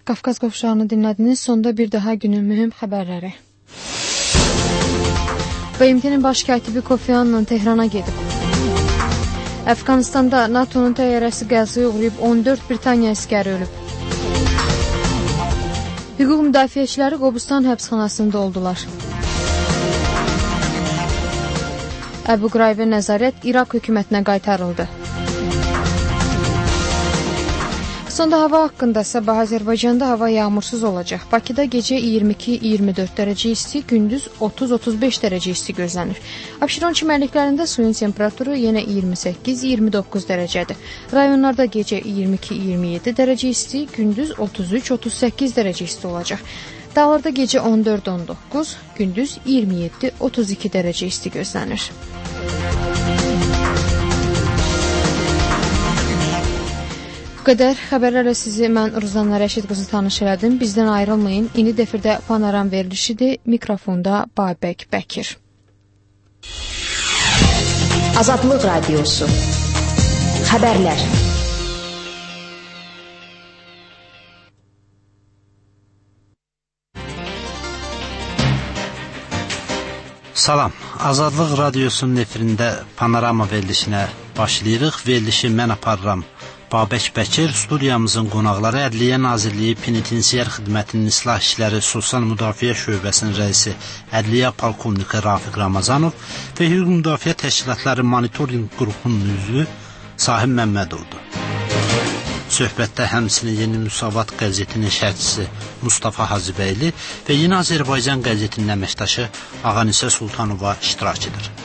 Speaker 1: Qafqaz qovşağını dinlədiniz. Sonda bir daha günün mühüm xəbərləri. B M T-nin baş katibi Kofi Annan Tehrana gedib. Əfqanistanda NATO'nun təyyarəsi qəzaya uğrayıb on dörd Britaniya əskəri ölüb. Hüquq müdafiəçiləri Qobustan həbsxanasında oldular. Əbu Qraybə nəzarət İraq hökumətinə qaytarıldı. Sonda hava haqqında sabah Azərbaycanda hava yağmursuz olacaq. Bakıda gecə iyirmi iki iyirmi dörd dərəcə isti, gündüz otuz otuz beş dərəcə isti gözlənir. Abşeron çimərliklərində suyun temperaturu yenə iyirmi səkkiz iyirmi doqquz dərəcədir. Rayonlarda gecə iyirmi iki iyirmi yeddi dərəcə isti, gündüz otuz üç otuz səkkiz dərəcə isti olacaq. Dağlarda gecə on dörd on doqquz, gündüz iyirmi yeddi otuz iki dərəcə isti gözlənir. Bu qədər xəbərlərlə sizi mən Ruzanna Rəşid qızı tanış elədim. Bizdən ayrılmayın. İndi defirdə panoram verilişidir. Mikrofonda Babək Bəkir.
Speaker 2: Azadlıq Radiosu. Xəbərlər.
Speaker 6: Salam. Azadlıq Radiosunun efirində panorama verilişinə başlayırıq. Verilişi mən aparıram. Babək Bəkir, studiyamızın qonaqları Ədliyyə Nazirliyi Penitensiar Xidmətinin İslah İşləri Sosial Müdafiə Şöbəsinin rəisi Ədliyyə Polkovniki Rafiq Ramazanov və Hüquq Müdafiə Təşkilatları Monitoring Qrupunun üzvü Sahib Məmmədovdur. Söhbətdə həmçinin Yeni Müsavat qəzetinin şərhçisi Mustafa Hacıbəyli və Yeni Azərbaycan qəzetinin əməkdaşı Ağanisə Sultanova iştirak edir.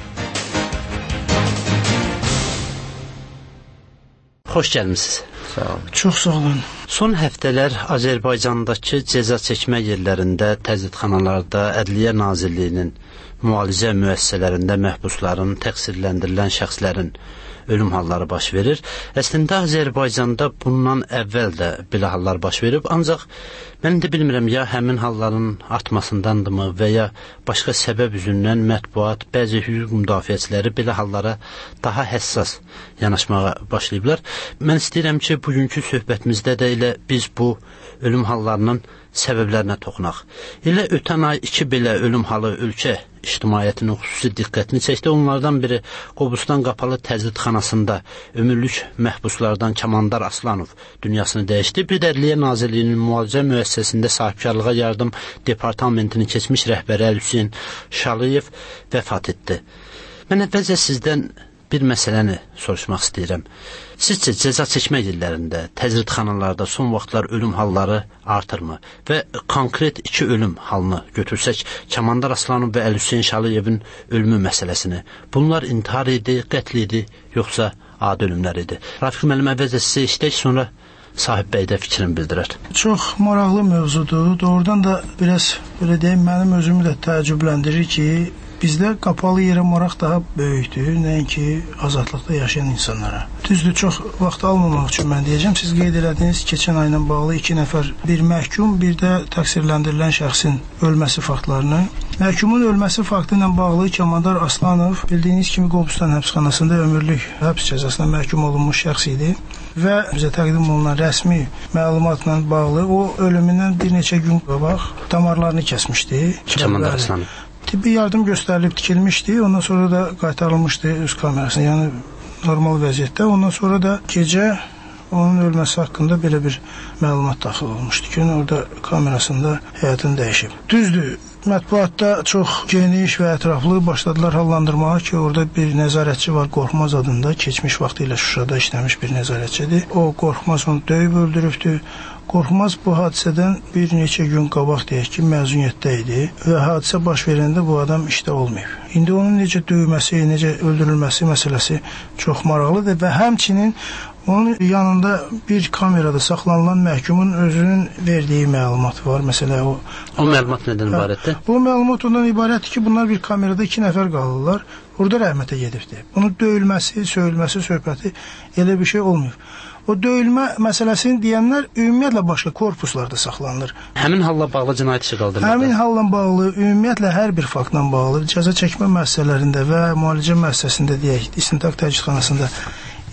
Speaker 6: Xoş gəlmisiniz.
Speaker 15: Sağ olun.
Speaker 6: Çox sağ olun. Son həftələr Azərbaycandakı cəza çəkmə yerlərində, təzyiqxanalarda, Ədliyyə Nazirliyinin müalicə müəssisələrində məhbusların, təqsirləndirilən şəxslərin ölüm halları baş verir. Əslində Azərbaycanda bundan əvvəl də belə hallar baş verib, ancaq mən də bilmirəm ya həmin halların artmasındandırmı və ya başqa səbəb üzündən mətbuat, bəzi hüquq müdafiəçiləri belə hallara daha həssas yanaşmağa başlayıblar. Mən istəyirəm ki, bugünkü söhbətimizdə də elə biz bu ölüm hallarının səbəblərinə toxunaq. Elə ötən ay iki belə ölüm halı ölkə ictimaiyyətinin xüsusi diqqətini çəkdi. Onlardan biri Qobustan qapalı təzyiqxanasında ömürlük məhbuslardan Kamandar Aslanov dünyasını dəyişdi. Bir də Ədliyyə Nazirliyinin müalicə müəssisəsində sahibkarlığa yardım departamentinin keçmiş rəhbəri Hüseyn Şaliyev vəfat etdi. Mən əvvəlcə sizdən bir məsələni soruşmaq istəyirəm. Sizcə cəza çəkmə yerlərində, təzyiqxanalarda son vaxtlar ölüm halları artırmı? Və konkret iki ölüm halını götürsək, Kamandar Aslanov və Hüseyn Şaliyevin ölümü məsələsini. Bunlar intihar idi, qətl idi, yoxsa adi ölümlər idi? Rafiq müəllim, əvvəlcə sizə işlək, sonra Sahib bəy də fikrini bildirər.
Speaker 15: Çox maraqlı mövzudur. Doğrudan da biraz, belə deyim, mənim özümü də təəccübləndirir ki, bizdə qapalı yerə maraq daha böyükdür, nəinki azadlıqda yaşayan insanlara. Düzdür, çox vaxt almamaq üçün mən deyəcəm. Siz qeyd elədiniz, keçən ayla bağlı iki nəfər, bir məhkum, bir də təqsirləndirilən şəxsin ölməsi faktlarını. Məhkumun ölməsi faktı ilə bağlı Kamandar Aslanov bildiyiniz kimi Qobustan həbsxanasında ömürlük həbs cəzasına məhkum olunmuş şəxs idi və bizə təqdim olunan rəsmi məlumatla bağlı o ölümündən bir neçə gün qabaq damarlarını kəsmişdi.
Speaker 6: Kamandar Aslanov.
Speaker 15: Tibbi yardım göstərilib tikilmişdi, ondan sonra da qaytarılmışdı öz kamerasına, yəni normal vəziyyətdə. Ondan sonra da gecə onun ölməsi haqqında belə bir məlumat daxil olmuşdu ki, orada kamerasında həyatını dəyişib. Düzdür, mətbuatda çox geniş və ətraflı başladılar hallandırmağa ki, orada bir nəzarətçi var, Qorxmaz adında, keçmiş vaxtı ilə Şuşada işləmiş bir nəzarətçidir. O, Qorxmaz onu döyüb öldürübdür. Qorxmaz bu hadisədən bir neçə gün qabaq deyək ki, məzuniyyətdə idi və hadisə baş verəndə bu adam işdə olmayıb. İndi onun necə döyülməsi, necə öldürülməsi məsələsi çox maraqlıdır və həmçinin onun yanında bir kamerada saxlanılan məhkumun özünün verdiyi məlumat var. Məsələ o...
Speaker 6: O məlumat nədən ibarətdir?
Speaker 15: Bu məlumat ondan ibarətdir ki, bunlar bir kamerada iki nəfər qalırlar. Orada rəhmətə gedibdir. Bunun döyülməsi, söyülməsi, söhbəti elə bir şey olmuyor. O döyülmə məsələsini deyənlər ümumiyyətlə başqa korpuslarda saxlanılır.
Speaker 6: Həmin halla bağlı cinayət işi qaldırılır.
Speaker 15: Həmin halla bağlı, ümumiyyətlə hər bir faktla bağlı cəza çəkmə müəssisələrində və müalicə müəssisəsində deyək, istintaq təchizatxanasında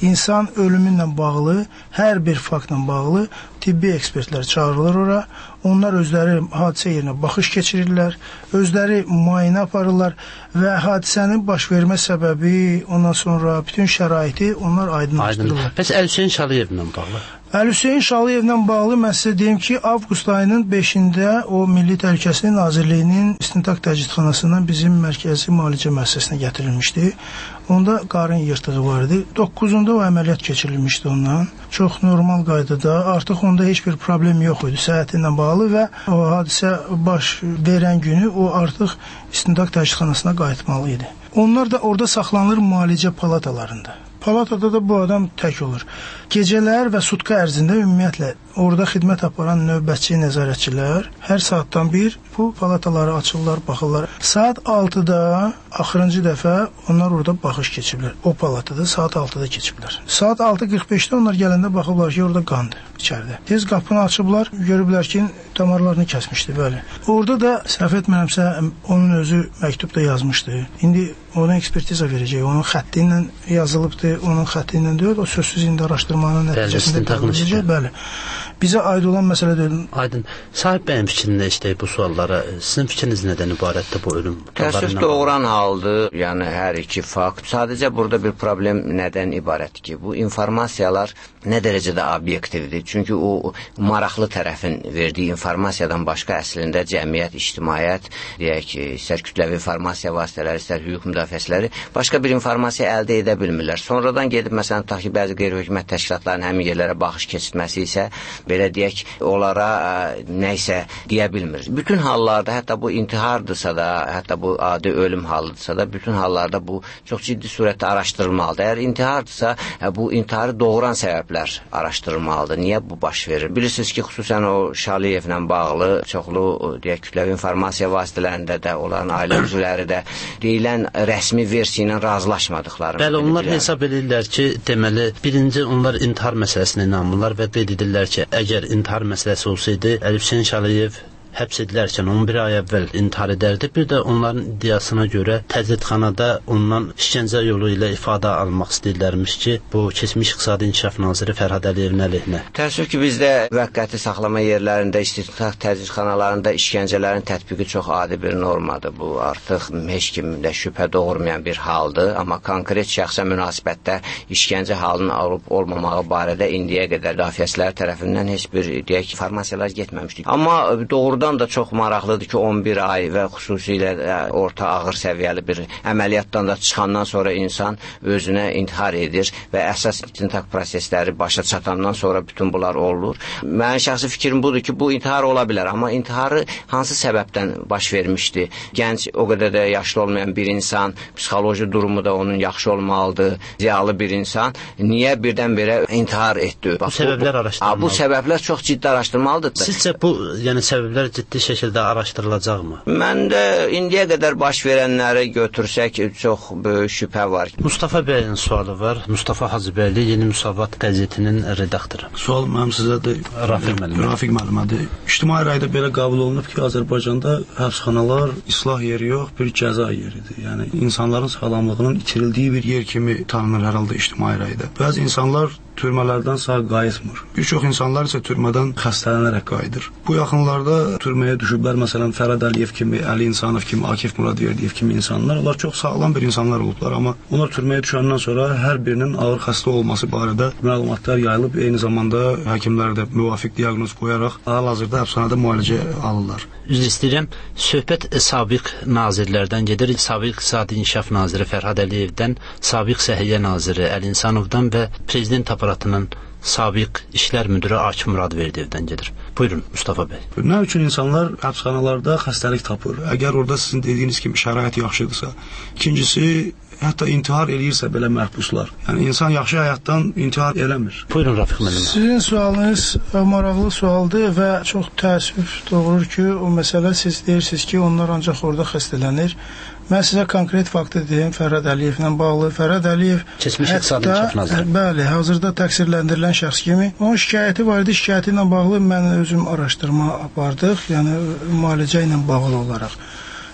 Speaker 15: insan ölümü ilə bağlı, hər bir faktla bağlı tibbi ekspertlər çağırılır ora. Onlar özləri hadisə yerinə baxış keçirirlər, özləri müayinə aparırlar və hadisənin baş vermə səbəbi, ondan sonra bütün şəraiti onlar aydınlaşdırırlar.
Speaker 16: Bəs Əli Hüseyn Şalıyevlə bağlı?
Speaker 15: Əli Hüseyn Şalıyevlə bağlı mən sizə deyim ki, avqust ayının beşində o Milli Təhlükəsizlik Nazirliyinin İstintaq Təcridxanasından bizim mərkəzi müalicə müəssisəsinə gətirilmişdi. Onda qarın yırtığı var idi. doqquzunda o əməliyyat keçirilmişdi ondan. Çox normal qaydada, artıq onda heç bir problem yox idi səhhəti ilə bağlı və o hadisə baş verən günü o artıq İstintaq Təcridxanasına qayıtmalı idi. Onlar da orada saxlanılır müalicə palatalarında. Palatada da bu adam tək olur. Gecələr və sutka ərzində ümumiyyətlə orada xidmət aparan növbətçi nəzarətçilər hər saatdan bir bu palataları açırlar, baxırlar. Saat altıda axırıncı dəfə onlar orada baxış keçiblər. O palatada saat altıda keçiblər. Saat altı qırx beşdə onlar gələndə baxıblar ki, orada qandır içəridə. Tez qapını açıblar, görüblər ki, damarlarını kəsmişdi, bəli. Orada da səhv etmirəmsə onun özü məktubda yazmışdı. İndi ona ekspertiza verəcək, onun xətti ilə yazılıbdı, onun xətti ilə deyil, o sözsüz indi araşdırmanın nəticəsində təqdim edəcək, bəli. Bizə aid olan məsələ deyil.
Speaker 16: Aydın. Sahib bəyin fikrində işləyib bu suallara. Sizin fikriniz nədən ibarətdir bu ölüm?
Speaker 17: Təəssüf doğuran haldır, yəni hər iki fakt. Sadəcə burada bir problem nədən ibarətdir ki, bu informasiyalar nə dərəcədə obyektivdir? Çünki o maraqlı tərəfin verdiyi informasiyadan başqa əslində cəmiyyət, ictimaiyyət, deyək ki, istər kütləvi informasiya vasitələri, istər hüquq müdafiəçiləri başqa bir informasiya əldə edə bilmirlər. Sonradan gedib, məsələn, tutaq ki, bəzi qeyri-hökumət təşkilatlarının həmin yerlərə baxış keçirtməsi isə belə deyək, onlara ə, nəysə deyə bilmir. Bütün hallarda, hətta bu intihardırsa da, hətta bu adi ölüm halıdırsa da, bütün hallarda bu çox ciddi surətdə araşdırılmalıdır. Əgər intihardırsa, ə, bu intiharı doğuran səbəblər araşdırılmalıdır. Niyə bu baş verir? Bilirsiniz ki, xüsusən o Şaliyevlə bağlı çoxlu, deyək, kütləvi informasiya vasitələrində də, onların ailə üzvləri də deyilən rəsmi versiya ilə razılaşmadıqlarını.
Speaker 16: Bəli, onlar hesab edirlər ki, deməli, birinci onlar intihar məsələsinə inanmırlar və qeyd edirlər ki, əgər intihar məsələsi olsaydı, Əli Hüseyn Şaliyev həbs edilərkən on bir ay əvvəl intihar edərdi. Bir də onların iddiasına görə təcridxanada ondan işgəncə yolu ilə ifadə almaq istəyirlərmiş ki, bu keçmiş İqtisadi İnkişaf Naziri Fərhad Əliyevin əleyhinə.
Speaker 17: Təəssüf ki, bizdə müvəqqəti saxlama yerlərində, istintaq təcridxanalarında işgəncələrin tətbiqi çox adi bir normadır. Bu artıq heç kimdə şübhə doğurmayan bir haldır. Amma konkret şəxsə münasibətdə işgəncə halının alıb olmamağı barədə indiyə qədər müdafiəçilər tərəfindən heç bir deyək informasiyalar getməmişdik. Amma doğrudan da çox maraqlıdır ki, on bir ay və xüsusilə orta ağır səviyyəli bir əməliyyatdan da çıxandan sonra insan özünə intihar edir və əsas istintaq prosesləri başa çatandan sonra bütün bunlar olur. Mənim şəxsi fikrim budur ki, bu intihar ola bilər, amma intiharı hansı səbəbdən baş vermişdi? Gənc, o qədər də yaşlı olmayan bir insan, psixoloji durumu da onun yaxşı olmalıdır, ziyalı bir insan, niyə birdən-birə intihar etdi?
Speaker 16: Bu səbəblər araşdırılmalıdır.
Speaker 17: Bu səbəblər çox ciddi araşdırılmalıdır.
Speaker 16: Sizcə bu, yəni səbəblər ciddi şəkildə araşdırılacaqmı?
Speaker 17: Məndə indiyə qədər baş verənləri götürsək çox böyük şübhə var.
Speaker 16: Mustafa bəyin sualı var. Mustafa Hacıbəyli, Yeni Müsavat qəzetinin redaktoru.
Speaker 18: Sual mənim sizədir.
Speaker 16: Rafiq müəllimə.
Speaker 18: Rafiq müəllimədir. İctimai rayda belə qəbul olunub ki, Azərbaycanda həbsxanalar islah yeri yox, bir cəza yeridir. Yəni insanların sağlamlığının itirildiyi bir yer kimi tanınır hər halda ictimai rayda. Bəzi insanlar türmələrdən sağ qayıtmır. Bir çox insanlar isə türmədən xəstələnərək qayıdır. Bu yaxınlarda türməyə düşüblər, məsələn, Fərhad Əliyev kimi, Əli İnsanov kimi, Akif Muradverdiyev kimi insanlar. Onlar çox sağlam bir insanlar olublar, amma onlar türməyə düşəndən sonra hər birinin ağır xəstə olması barədə məlumatlar yayılıb, eyni zamanda həkimlər də müvafiq diaqnoz qoyaraq hal-hazırda həbsxanada müalicə alırlar.
Speaker 16: Üzr istəyirəm, söhbət sabiq nazirlərdən gedir. Sabiq İqtisadi İnkişaf Naziri Fərhad Əliyevdən, sabiq Səhiyyə Naziri Əli İnsanovdan və Prezident aparatının sabiq İşlər Müdürü Akif Muradverdiyevdən gedir. Buyurun, Mustafa bəy.
Speaker 18: Nə üçün insanlar həbsxanalarda xəstəlik tapır? Əgər orada sizin dediyiniz kimi şərait yaxşıdırsa. İkincisi, hətta intihar eləyirsə belə məhbuslar. Yəni, insan yaxşı həyatdan intihar eləmir.
Speaker 16: Buyurun, Rafiq müəllim.
Speaker 15: Sizin sualınız maraqlı sualdır və çox təəssüf doğurur ki, o məsələ siz deyirsiniz ki, onlar ancaq orada xəstələnir. Mən sizə konkret faktı deyim, Fərhad Əliyevlə bağlı. Fərhad Əliyev
Speaker 16: keçmiş İqtisadi İnkişaf Naziri.
Speaker 15: Bəli, hazırda təqsirləndirilən şəxs kimi. Onun şikayəti var idi, şikayəti ilə bağlı mən özüm araşdırma apardıq, yəni müalicə ilə bağlı olaraq.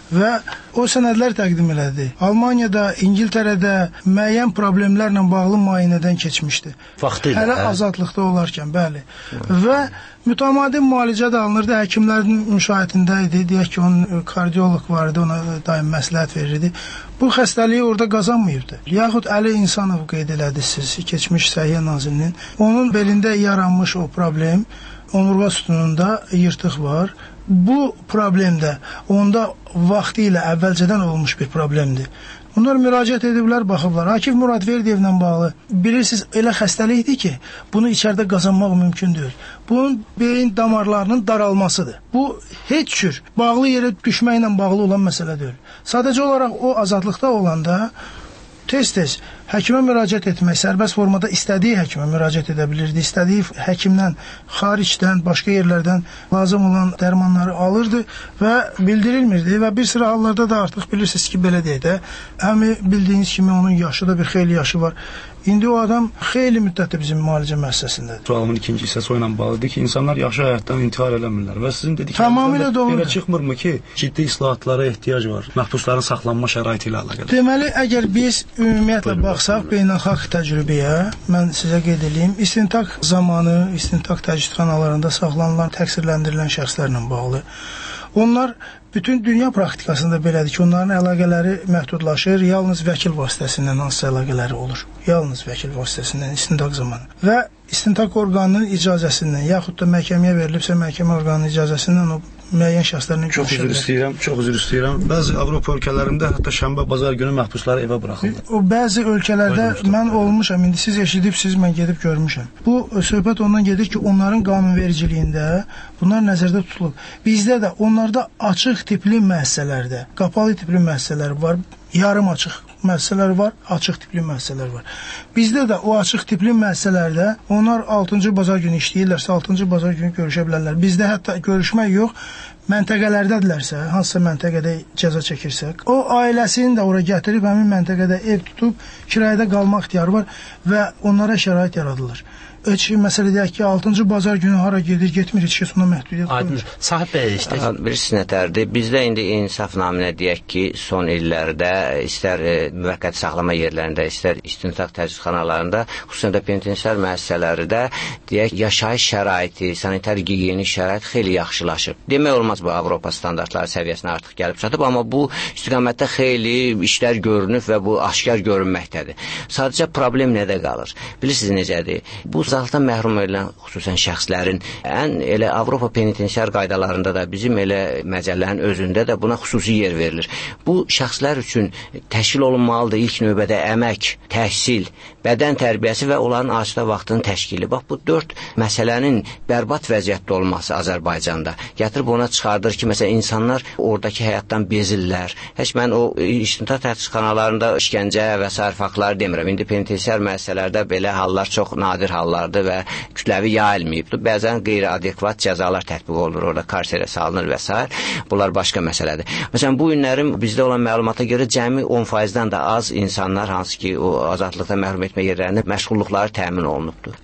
Speaker 15: və o sənədlər təqdim elədi. Almaniyada, İngiltərədə müəyyən problemlərlə bağlı müayinədən keçmişdi.
Speaker 16: Vaxtilə.
Speaker 15: Hələ azadlıqda olarkən, bəli. Və mütəmadi müalicə də alınırdı, həkimlərin müşahiətində idi. Deyək ki, onun kardioloq vardı, ona daim məsləhət verirdi. Bu xəstəliyi orada qazanmayıbdı. Yaxud Əli İnsanov qeyd elədiniz, keçmiş Səhiyyə Nazirinin. Onun belində yaranmış o problem, omurğa sütununda yırtıq var. Bu problem də onda vaxtı ilə əvvəlcədən olmuş bir problemdir. Bunlar müraciət ediblər, baxıblar. Akif Muradverdiyevlə bağlı bilirsiniz, elə xəstəlikdir ki, bunu içəridə qazanmaq mümkün deyil. Bunun beyin damarlarının daralmasıdır. Bu heç cür bağlı yerə düşməklə bağlı olan məsələ deyil. Sadəcə olaraq o azadlıqda olanda tez-tez həkimə müraciət etmək, sərbəst formada istədiyi həkimə müraciət edə bilirdi. İstədiyi həkimdən, xaricdən, başqa yerlərdən lazım olan dərmanları alırdı və bildirilmirdi və bir sıra hallarda da artıq bilirsiniz ki, belə deyək də, həmi bildiyiniz kimi onun yaşı da bir xeyli yaşı var. İndi o adam xeyli müddətdir bizim müalicə müəssisəsindədir.
Speaker 18: Sualımın ikinci hissəsi ilə bağlıdır ki, insanlar yaxşı həyatdan intihar eləmirlər və sizin dedikləriniz
Speaker 15: tamamilə doğrudur.
Speaker 18: Belə çıxmırmı ki, ciddi islahatlara ehtiyac var, məhbusların saxlanma şəraiti ilə əlaqədar?
Speaker 15: Deməli, əgər biz ümumiyyətlə baxsaq beynəlxalq təcrübəyə, mən sizə qeyd edeyim, istintaq zamanı, istintaq təcridxanalarında saxlanılan, təqsirləndirilən şəxslərlə bağlı. Onlar bütün dünya praktikasında belədir ki, onların əlaqələri məhdudlaşır, yalnız vəkil vasitəsindən hansısa əlaqələri olur. Yalnız vəkil vasitəsindən istintaq zamanı. Və istintaq orqanının icazəsindən, yaxud da məhkəməyə verilibsə, məhkəmə orqanının icazəsindən o müəyyən şəxslərlə
Speaker 18: çox üzr istəyirəm, çox üzr istəyirəm. Bəzi Avropa ölkələrində hətta şənbə, bazar günü məhbusları evə buraxırlar.
Speaker 15: O bəzi ölkələrdə mən olmuşam, indi siz eşidibsiz, mən gedib görmüşəm. Bu söhbət ondan gedir ki, onların qanunvericiliyində bunlar nəzərdə tutulub. Bizdə də onlarda açıq tipli müəssisələrdə, qapalı tipli müəssisələr var, yarım açıq müəssisələr var, açıq tipli müəssisələr var. Bizdə də o açıq tipli müəssisələrdə onlar altıncı bazar günü işləyirlərsə, altıncı bazar günü görüşə bilərlər. Bizdə hətta görüşmək yox, məntəqələrdədirlərsə, hansısa məntəqədə cəza çəkirsək, o ailəsini də ora gətirib həmin məntəqədə ev tutub kirayədə qalmaq ixtiyarı var və onlara şərait yaradılır. Heç məsələ deyək ki, altıncı bazar günü hara gedir, getmir, heç kəs ona məhdudiyyət qoymur.
Speaker 16: Sahib bəy işte.
Speaker 17: Bilirsiniz nətərdir? Bizdə indi insaf naminə deyək ki, son illərdə istər e, müvəqqəti saxlama yerlərində, istər istintaq təcridxanalarında, xüsusən də penitensiar müəssisələrdə deyək, yaşayış şəraiti, sanitar gigiyenik şərait xeyli yaxşılaşıb. Demək olmaz bu Avropa standartları səviyyəsinə artıq gəlib çatıb, amma bu istiqamətdə xeyli işlər görünüb və bu aşkar görünməkdədir. Sadəcə problem nədə qalır? Bilirsiniz necədir? Bu azadlıqdan məhrum edilən xüsusən şəxslərin ən elə Avropa penitensiar qaydalarında da bizim elə məcəllərin özündə də buna xüsusi yer verilir. Bu şəxslər üçün təşkil olunmalıdır ilk növbədə əmək, təhsil, bədən tərbiyəsi və onların asudə vaxtının təşkili. Bax bu dörd məsələnin bərbad vəziyyətdə olması Azərbaycanda gətirib ona çıxardır ki, məsələn insanlar oradakı həyatdan bezirlər. Heç mən o istintaq tədqiqatxanalarında işgəncə və sair faktları demirəm. İndi penitensiar müəssisələrdə belə hallar çox nadir hallar və kütləvi yayılmayıbdır. Bəzən qeyri-adekvat cəzalar tətbiq olunur, orada karserə salınır və s. Bunlar başqa məsələdir. Məsələn, bu günlərin bizdə olan məlumata görə cəmi on faizdən də az insanlar, hansı ki, o azadlıqdan məhrum etmə yerlərində məşğulluqları təmin olunubdur.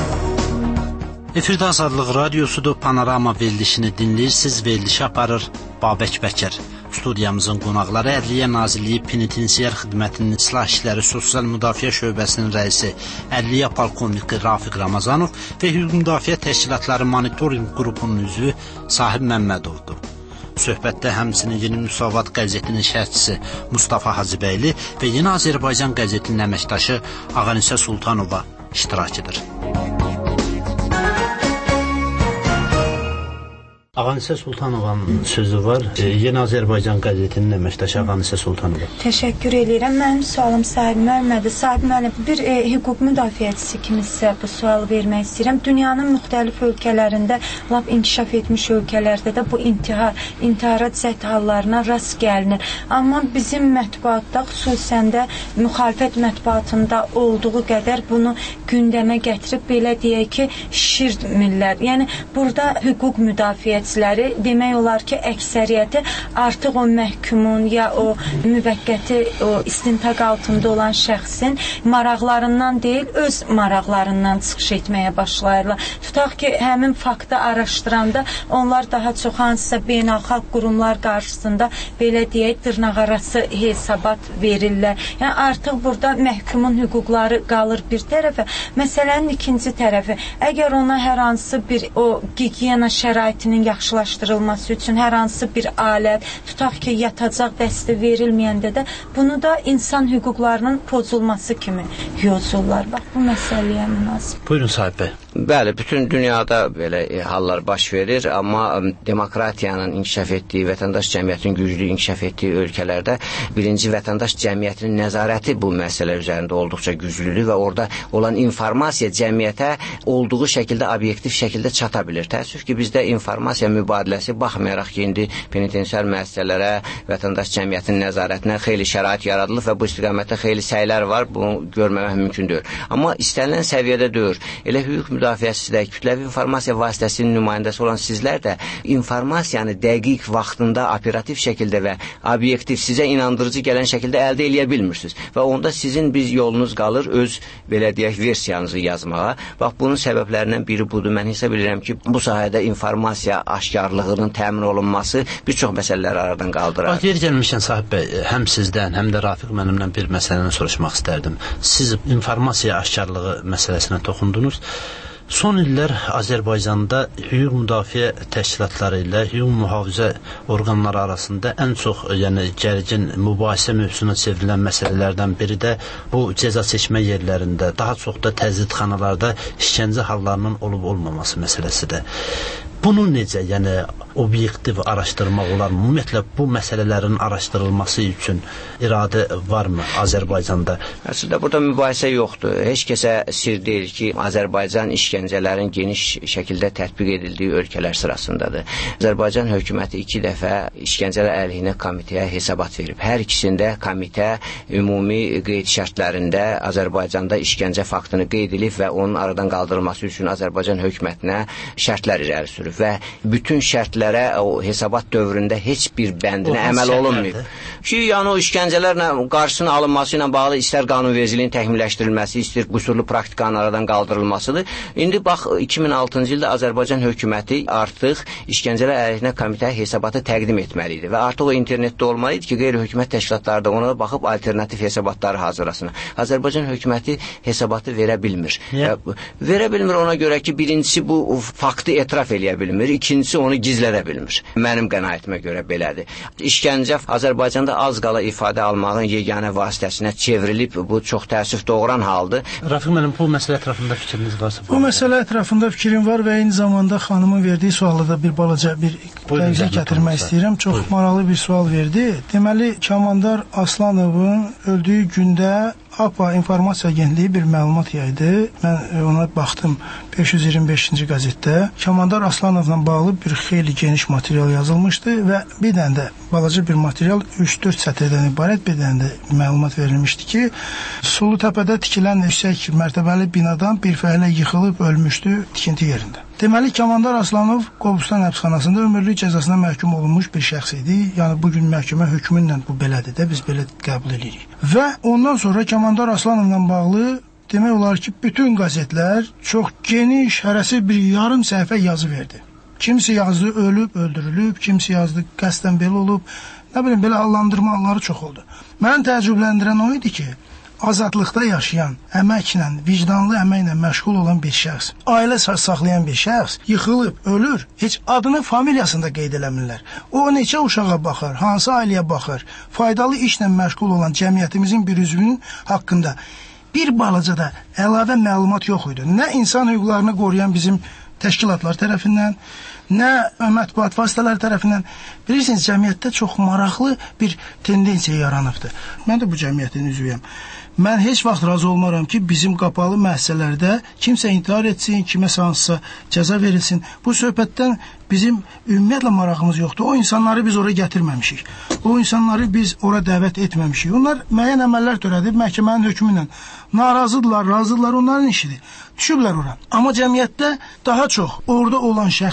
Speaker 6: Efirdə Azadlıq Radiosudur, Panorama verilişini dinləyirsiniz, verilişi aparır Babək Bəkər. Studiyamızın qonaqları Ədliyyə Nazirliyi Penitensiar Xidmətinin İslah İşləri Sosial Müdafiə Şöbəsinin rəisi Ədliyyə Polkovniki Rafiq Ramazanov və Hüquq Müdafiə Təşkilatları Monitorinq Qrupunun üzvü Sahib Məmmədovdur. Söhbətdə həmçinin Yeni Müsavat qəzetinin şərhçisi Mustafa Hacıbəyli və Yeni Azərbaycan qəzetinin əməkdaşı Ağanisə Sultanova iştirak edir. Ağanisə Sultanovanın sözü var. E, Yeni Azərbaycan qəzetinin əməkdaşı Ağanisə Sultanova.
Speaker 19: Təşəkkür edirəm. Mənim sualım Sahib müəllimədir. Sahib müəllim, bir e, hüquq müdafiəçisi kimi sizə bu sualı vermək istəyirəm. Dünyanın müxtəlif ölkələrində, lap inkişaf etmiş ölkələrdə də bu intihar, intihara cəhd hallarına rast gəlinir. Amma bizim mətbuatda, xüsusən də müxalifət mətbuatında olduğu qədər bunu gündəmə gətirib belə deyək ki, şişirmirlər. Yəni burada hüquq müdafiəçisi şəxsləri demək olar ki, əksəriyyəti artıq o məhkumun ya o müvəqqəti o istintaq altında olan şəxsin maraqlarından deyil, öz maraqlarından çıxış etməyə başlayırlar. Tutaq ki, həmin faktı araşdıranda onlar daha çox hansısa beynəlxalq qurumlar qarşısında belə deyək, dırnaqarası hesabat verirlər. Yəni artıq burada məhkumun hüquqları qalır bir tərəfə. Məsələnin ikinci tərəfi, əgər ona hər hansı bir o gigiyena şəraitinin yaxşılaşdırılması üçün hər hansı bir alət, tutaq ki, yatacaq dəsti verilməyəndə də bunu da insan hüquqlarının pozulması kimi yozurlar. Bax, bu məsələyə münasib.
Speaker 16: Buyurun Sahib bəy.
Speaker 17: Bəli, bütün dünyada belə hallar baş verir, amma demokratiyanın inkişaf etdiyi, vətəndaş cəmiyyətinin güclü inkişaf etdiyi ölkələrdə birinci vətəndaş cəmiyyətinin nəzarəti bu məsələ üzərində olduqca güclüdür və orada olan informasiya cəmiyyətə olduğu şəkildə, obyektiv şəkildə çata bilir. Təəssüf ki, bizdə informasiya mübadiləsi baxmayaraq ki, indi penitensiar müəssisələrə, vətəndaş cəmiyyətinin nəzarətinə xeyli şərait yaradılıb və bu istiqamətdə xeyli səylər var, bunu görməmək mümkün deyil. Amma istənilən səviyyədə deyil. Elə hüquq müdafiəsi də, kütləvi informasiya vasitəsinin nümayəndəsi olan sizlər də informasiyanı dəqiq vaxtında, operativ şəkildə və obyektiv, sizə inandırıcı gələn şəkildə əldə eləyə bilmirsiniz. Və onda sizin biz yolunuz qalır öz, belə deyək, versiyanızı yazmağa. Bax, bunun səbəblərindən biri budur. Mən hesab edirəm ki, bu sahədə informasiya aşkarlığının təmin olunması bir çox məsələləri aradan qaldırar.
Speaker 16: Bax, yer gəlmişən Sahib bəy, həm sizdən, həm də Rafiq mənimlə bir məsələni soruşmaq istərdim. Siz informasiya aşkarlığı məsələsinə toxundunuz. Son illər Azərbaycanda hüquq müdafiə təşkilatları ilə hüquq mühafizə orqanları arasında ən çox, yəni gərgin mübahisə mövzusuna çevrilən məsələlərdən biri də bu cəza çəkmə yerlərində, daha çox da təzyiqxanalarda işgəncə hallarının olub-olmaması məsələsidir. Bunu necə, yəni obyektiv araşdırmaq olar mı? Ümumiyyətlə, bu məsələlərin araşdırılması üçün iradə varmı Azərbaycanda?
Speaker 17: Əslində, burada mübahisə yoxdur. Heç kəsə sir deyil ki, Azərbaycan işgəncələrin geniş şəkildə tətbiq edildiyi ölkələr sırasındadır. Azərbaycan hökuməti iki dəfə işgəncələr əleyhinə komitəyə hesabat verib. Hər ikisində komitə ümumi qeyd şərtlərində Azərbaycanda işgəncə faktını qeyd edilib və onun aradan qaldırılması üçün Azərbaycan hökumətinə şərtlər irəli sürüb və bütün şərtlərə o hesabat dövründə heç bir bəndinə əməl olunmayıb. Ki, yəni o işgəncələrlə qarşısının alınması ilə bağlı istər qanunvericiliyin təkmilləşdirilməsi, istər qüsurlu praktikanın aradan qaldırılmasıdır. İndi bax, iki min altıncı ildə Azərbaycan hökuməti artıq işgəncələr əleyhinə komitəyə hesabatı təqdim etməli idi və artıq o internetdə olmalı idi ki, qeyri-hökumət təşkilatları da ona da baxıb alternativ hesabatları hazırlasın. Azərbaycan hökuməti hesabatı verə bilmir. Verə bilmir ona görə ki, birincisi bu faktı etiraf eləyə bilmir, ikincisi onu gizlədə bilmir. Mənim qənaətimə görə belədir. İşgəncə Azərbaycanda az qala ifadə almağın yeganə vasitəsinə çevrilib, bu çox təəssüf doğuran haldır.
Speaker 16: Rafiq mənim, bu məsələ ətrafında fikriniz varsa?
Speaker 15: Bu məsələ ətrafında fikrim var və eyni zamanda xanımın verdiyi sualda da bir balaca bir təvzə gətirmək istəyirəm. Çox Buyurun. maraqlı bir sual verdi. Deməli, Kamandar Aslanovun öldüyü gündə A P A İnformasiya Agentliyi bir məlumat yaydı. Mən ona baxdım beş yüz iyirmi beşinci qəzetdə. Kamandar Aslanovla bağlı bir xeyli geniş material yazılmışdı və bir dənə də balaca bir material üç dörd sətirdən ibarət bir dənə də məlumat verilmişdi ki, Sulutəpədə tikilən yüksək mərtəbəli binadan bir fəhlə yıxılıb ölmüşdü tikinti yerində. Deməli, Kamandar Aslanov Qobustan həbsxanasında ömürlük cəzasına məhkum olunmuş bir şəxs idi. Yəni, bugün məhkəmə hökmünlə bu belədir də, biz belə qəbul edirik. Və ondan sonra Kamandar Aslanovla bağlı demək olar ki, bütün qəzetlər çox geniş, hərəsi bir yarım səhifə yazı verdi. Kimisi yazdı, ölüb, öldürülüb, kimisi yazdı, qəsdən belə olub, nə bilim, belə hallandırmaları çox oldu. Məni təəccübləndirən o idi ki, azadlıqda yaşayan, əməklə, vicdanlı əməklə məşğul olan bir şəxs, ailə saxlayan bir şəxs yıxılıb, ölür, heç adını, familiyasını da qeyd eləmirlər. O, neçə uşağa baxır, hansı ailəyə baxır, faydalı işlə məşğul olan cəmiyyətimizin bir üzvünün haqqında bir balaca da əlavə məlumat yox idi. Nə insan hüquqlarını qoruyan bizim təşkilatlar tərəfindən, nə mətbuat vasitələri tərəfindən. Bilirsiniz, cəmiyyətdə çox maraqlı bir tendensiya yaranıbdır. Mən də bu cəmiyyətin üzvüyəm. Mən heç vaxt razı olmaram ki, bizim qapalı müəssisələrdə kimsə intihar etsin, kiməsə hansısa cəza verilsin. Bu söhbətdən bizim ümumiyyətlə marağımız yoxdur. O insanları biz ora gətirməmişik. O insanları biz ora dəvət etməmişik. Onlar müəyyən əməllər törədib məhkəmənin hökmü ilə narazıdırlar, razıdırlar, onların işidir. Düşüblər ora. Amma cəmiyyətdə daha çox orada olan şəxsə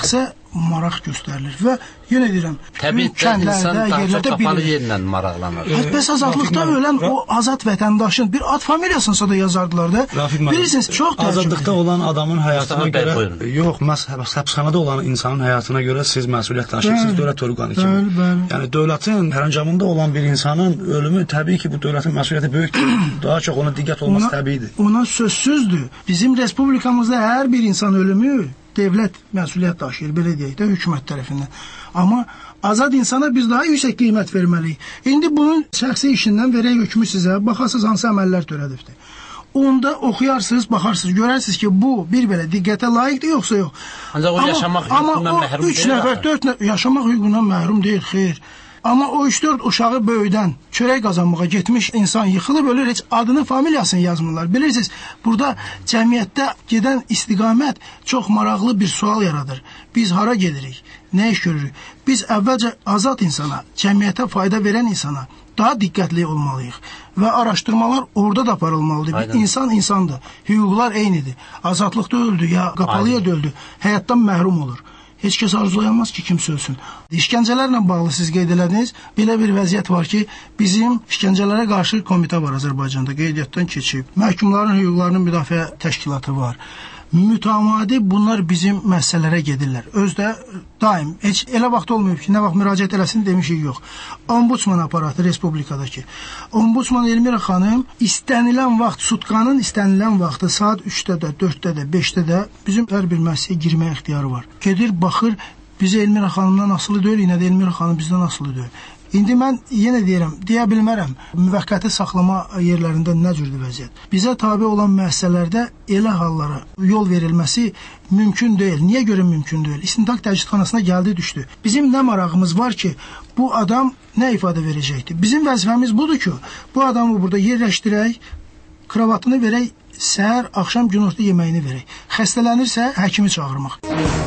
Speaker 15: maraq göstərilir və yenə deyirəm, bütün kəndlərdə, yerlərdə
Speaker 16: bilir. Yerlə maraqlanır.
Speaker 15: Bəs azadlıqda ölən o azad vətəndaşın bir ad familiyasınsa da yazardılar da. Bilirsiniz, çox təəccüblü.
Speaker 18: Azadlıqda olan adamın həyatına görə, yox, məhz həbsxanada olan insanın həyatına görə siz məsuliyyət daşıyırsınız dövlət orqanı kimi. Yəni dövlətin hərəncamında olan bir insanın ölümü təbii ki, bu dövlətin məsuliyyəti böyükdür. Daha çox ona diqqət olması təbiidir.
Speaker 15: Ona sözsüzdür. Bizim respublikamızda hər bir insan ölümü devlət məsuliyyət daşıyır, belə deyək də, hökumət tərəfindən. Amma azad insana biz daha yüksək qiymət verməliyik. İndi bunun şəxsi işindən verək hökmü sizə, baxarsınız hansı əməllər törədibdir. Onda oxuyarsınız, baxarsınız, görərsiniz ki, bu bir belə diqqətə layiqdir, yoxsa yox.
Speaker 16: Ancaq o yaşamaq hüququndan məhrum deyil.
Speaker 15: Amma o üç nəfər, dörd nəfər yaşamaq hüququndan məhrum deyil, xeyr. Amma o üç dörd uşağı böyüdən, çörək qazanmağa getmiş insan yıxılıb ölür, heç adını, familiyasını yazmırlar. Bilirsiniz, burada cəmiyyətdə gedən istiqamət çox maraqlı bir sual yaradır. Biz hara gedirik, nə iş görürük? Biz əvvəlcə azad insana, cəmiyyətə fayda verən insana daha diqqətli olmalıyıq. Və araşdırmalar orada da aparılmalıdır. Bir insan insandır, hüquqlar eynidir. Azadlıqda öldü, ya qapalıya öldü, həyatdan məhrum olur. Heç kəs arzulayamaz ki, kimsə ölsün. İşgəncələrlə bağlı siz qeyd elədiniz, belə bir vəziyyət var ki, bizim işgəncələrə qarşı komitə var Azərbaycanda, qeydiyyatdan keçib. Məhkumların hüquqlarının müdafiə təşkilatı var. Mütəmadi bunlar bizim məsələlərə gedirlər. Özdə daim, heç elə vaxt olmayıb ki, nə vaxt müraciət eləsin demişik yox. Ombudsman aparatı Respublikadakı. Ombudsman Elmira xanım istənilən vaxt, sutkanın istənilən vaxtı saat üçdə də, dörddə də, beşdə də bizim hər bir müəssisəyə girməyə ixtiyarı var. Gedir, baxır, bizi Elmira xanımdan asılı deyil, yine də Elmira xanım bizdən asılı deyil. İndi mən yenə deyirəm, deyə bilmərəm, müvəqqəti saxlama yerlərində nə cürdür vəziyyət. Bizə tabi olan müəssisələrdə elə hallara yol verilməsi mümkün deyil. Niyə görə mümkün deyil? İstintaq təcridxanasına gəldi, düşdü. Bizim nə marağımız var ki, bu adam nə ifadə verəcəkdir? Bizim vəzifəmiz budur ki, bu adamı burada yerləşdirək, kravatını verək, səhər, axşam, günorta yeməyini verək. Xəstələnirsə, həkimi çağırmaq.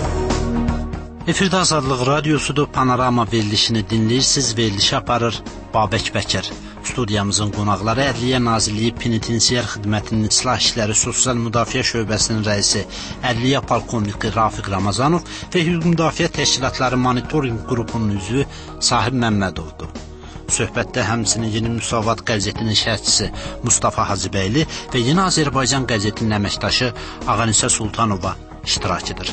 Speaker 16: Efirdə Azadlıq Radiosudur, Panorama verilişini dinləyirsiniz, verilişi aparır Babək Bəkər. Studiyamızın qonaqları Ədliyyə Nazirliyi Penitensiar Xidmətinin İslah İşləri Sosial Müdafiə Şöbəsinin rəisi Ədliyyə Polkovniki Rafiq Ramazanov və Hüquq Müdafiə Təşkilatları Monitoring Qrupunun üzvü Sahib Məmmədovdur. Söhbətdə həmçinin Yeni Müsavat qəzetinin şərhçisi Mustafa Hacıbəyli və Yeni Azərbaycan qəzetinin əməkdaşı Ağanisə Sultanova iştirak edir.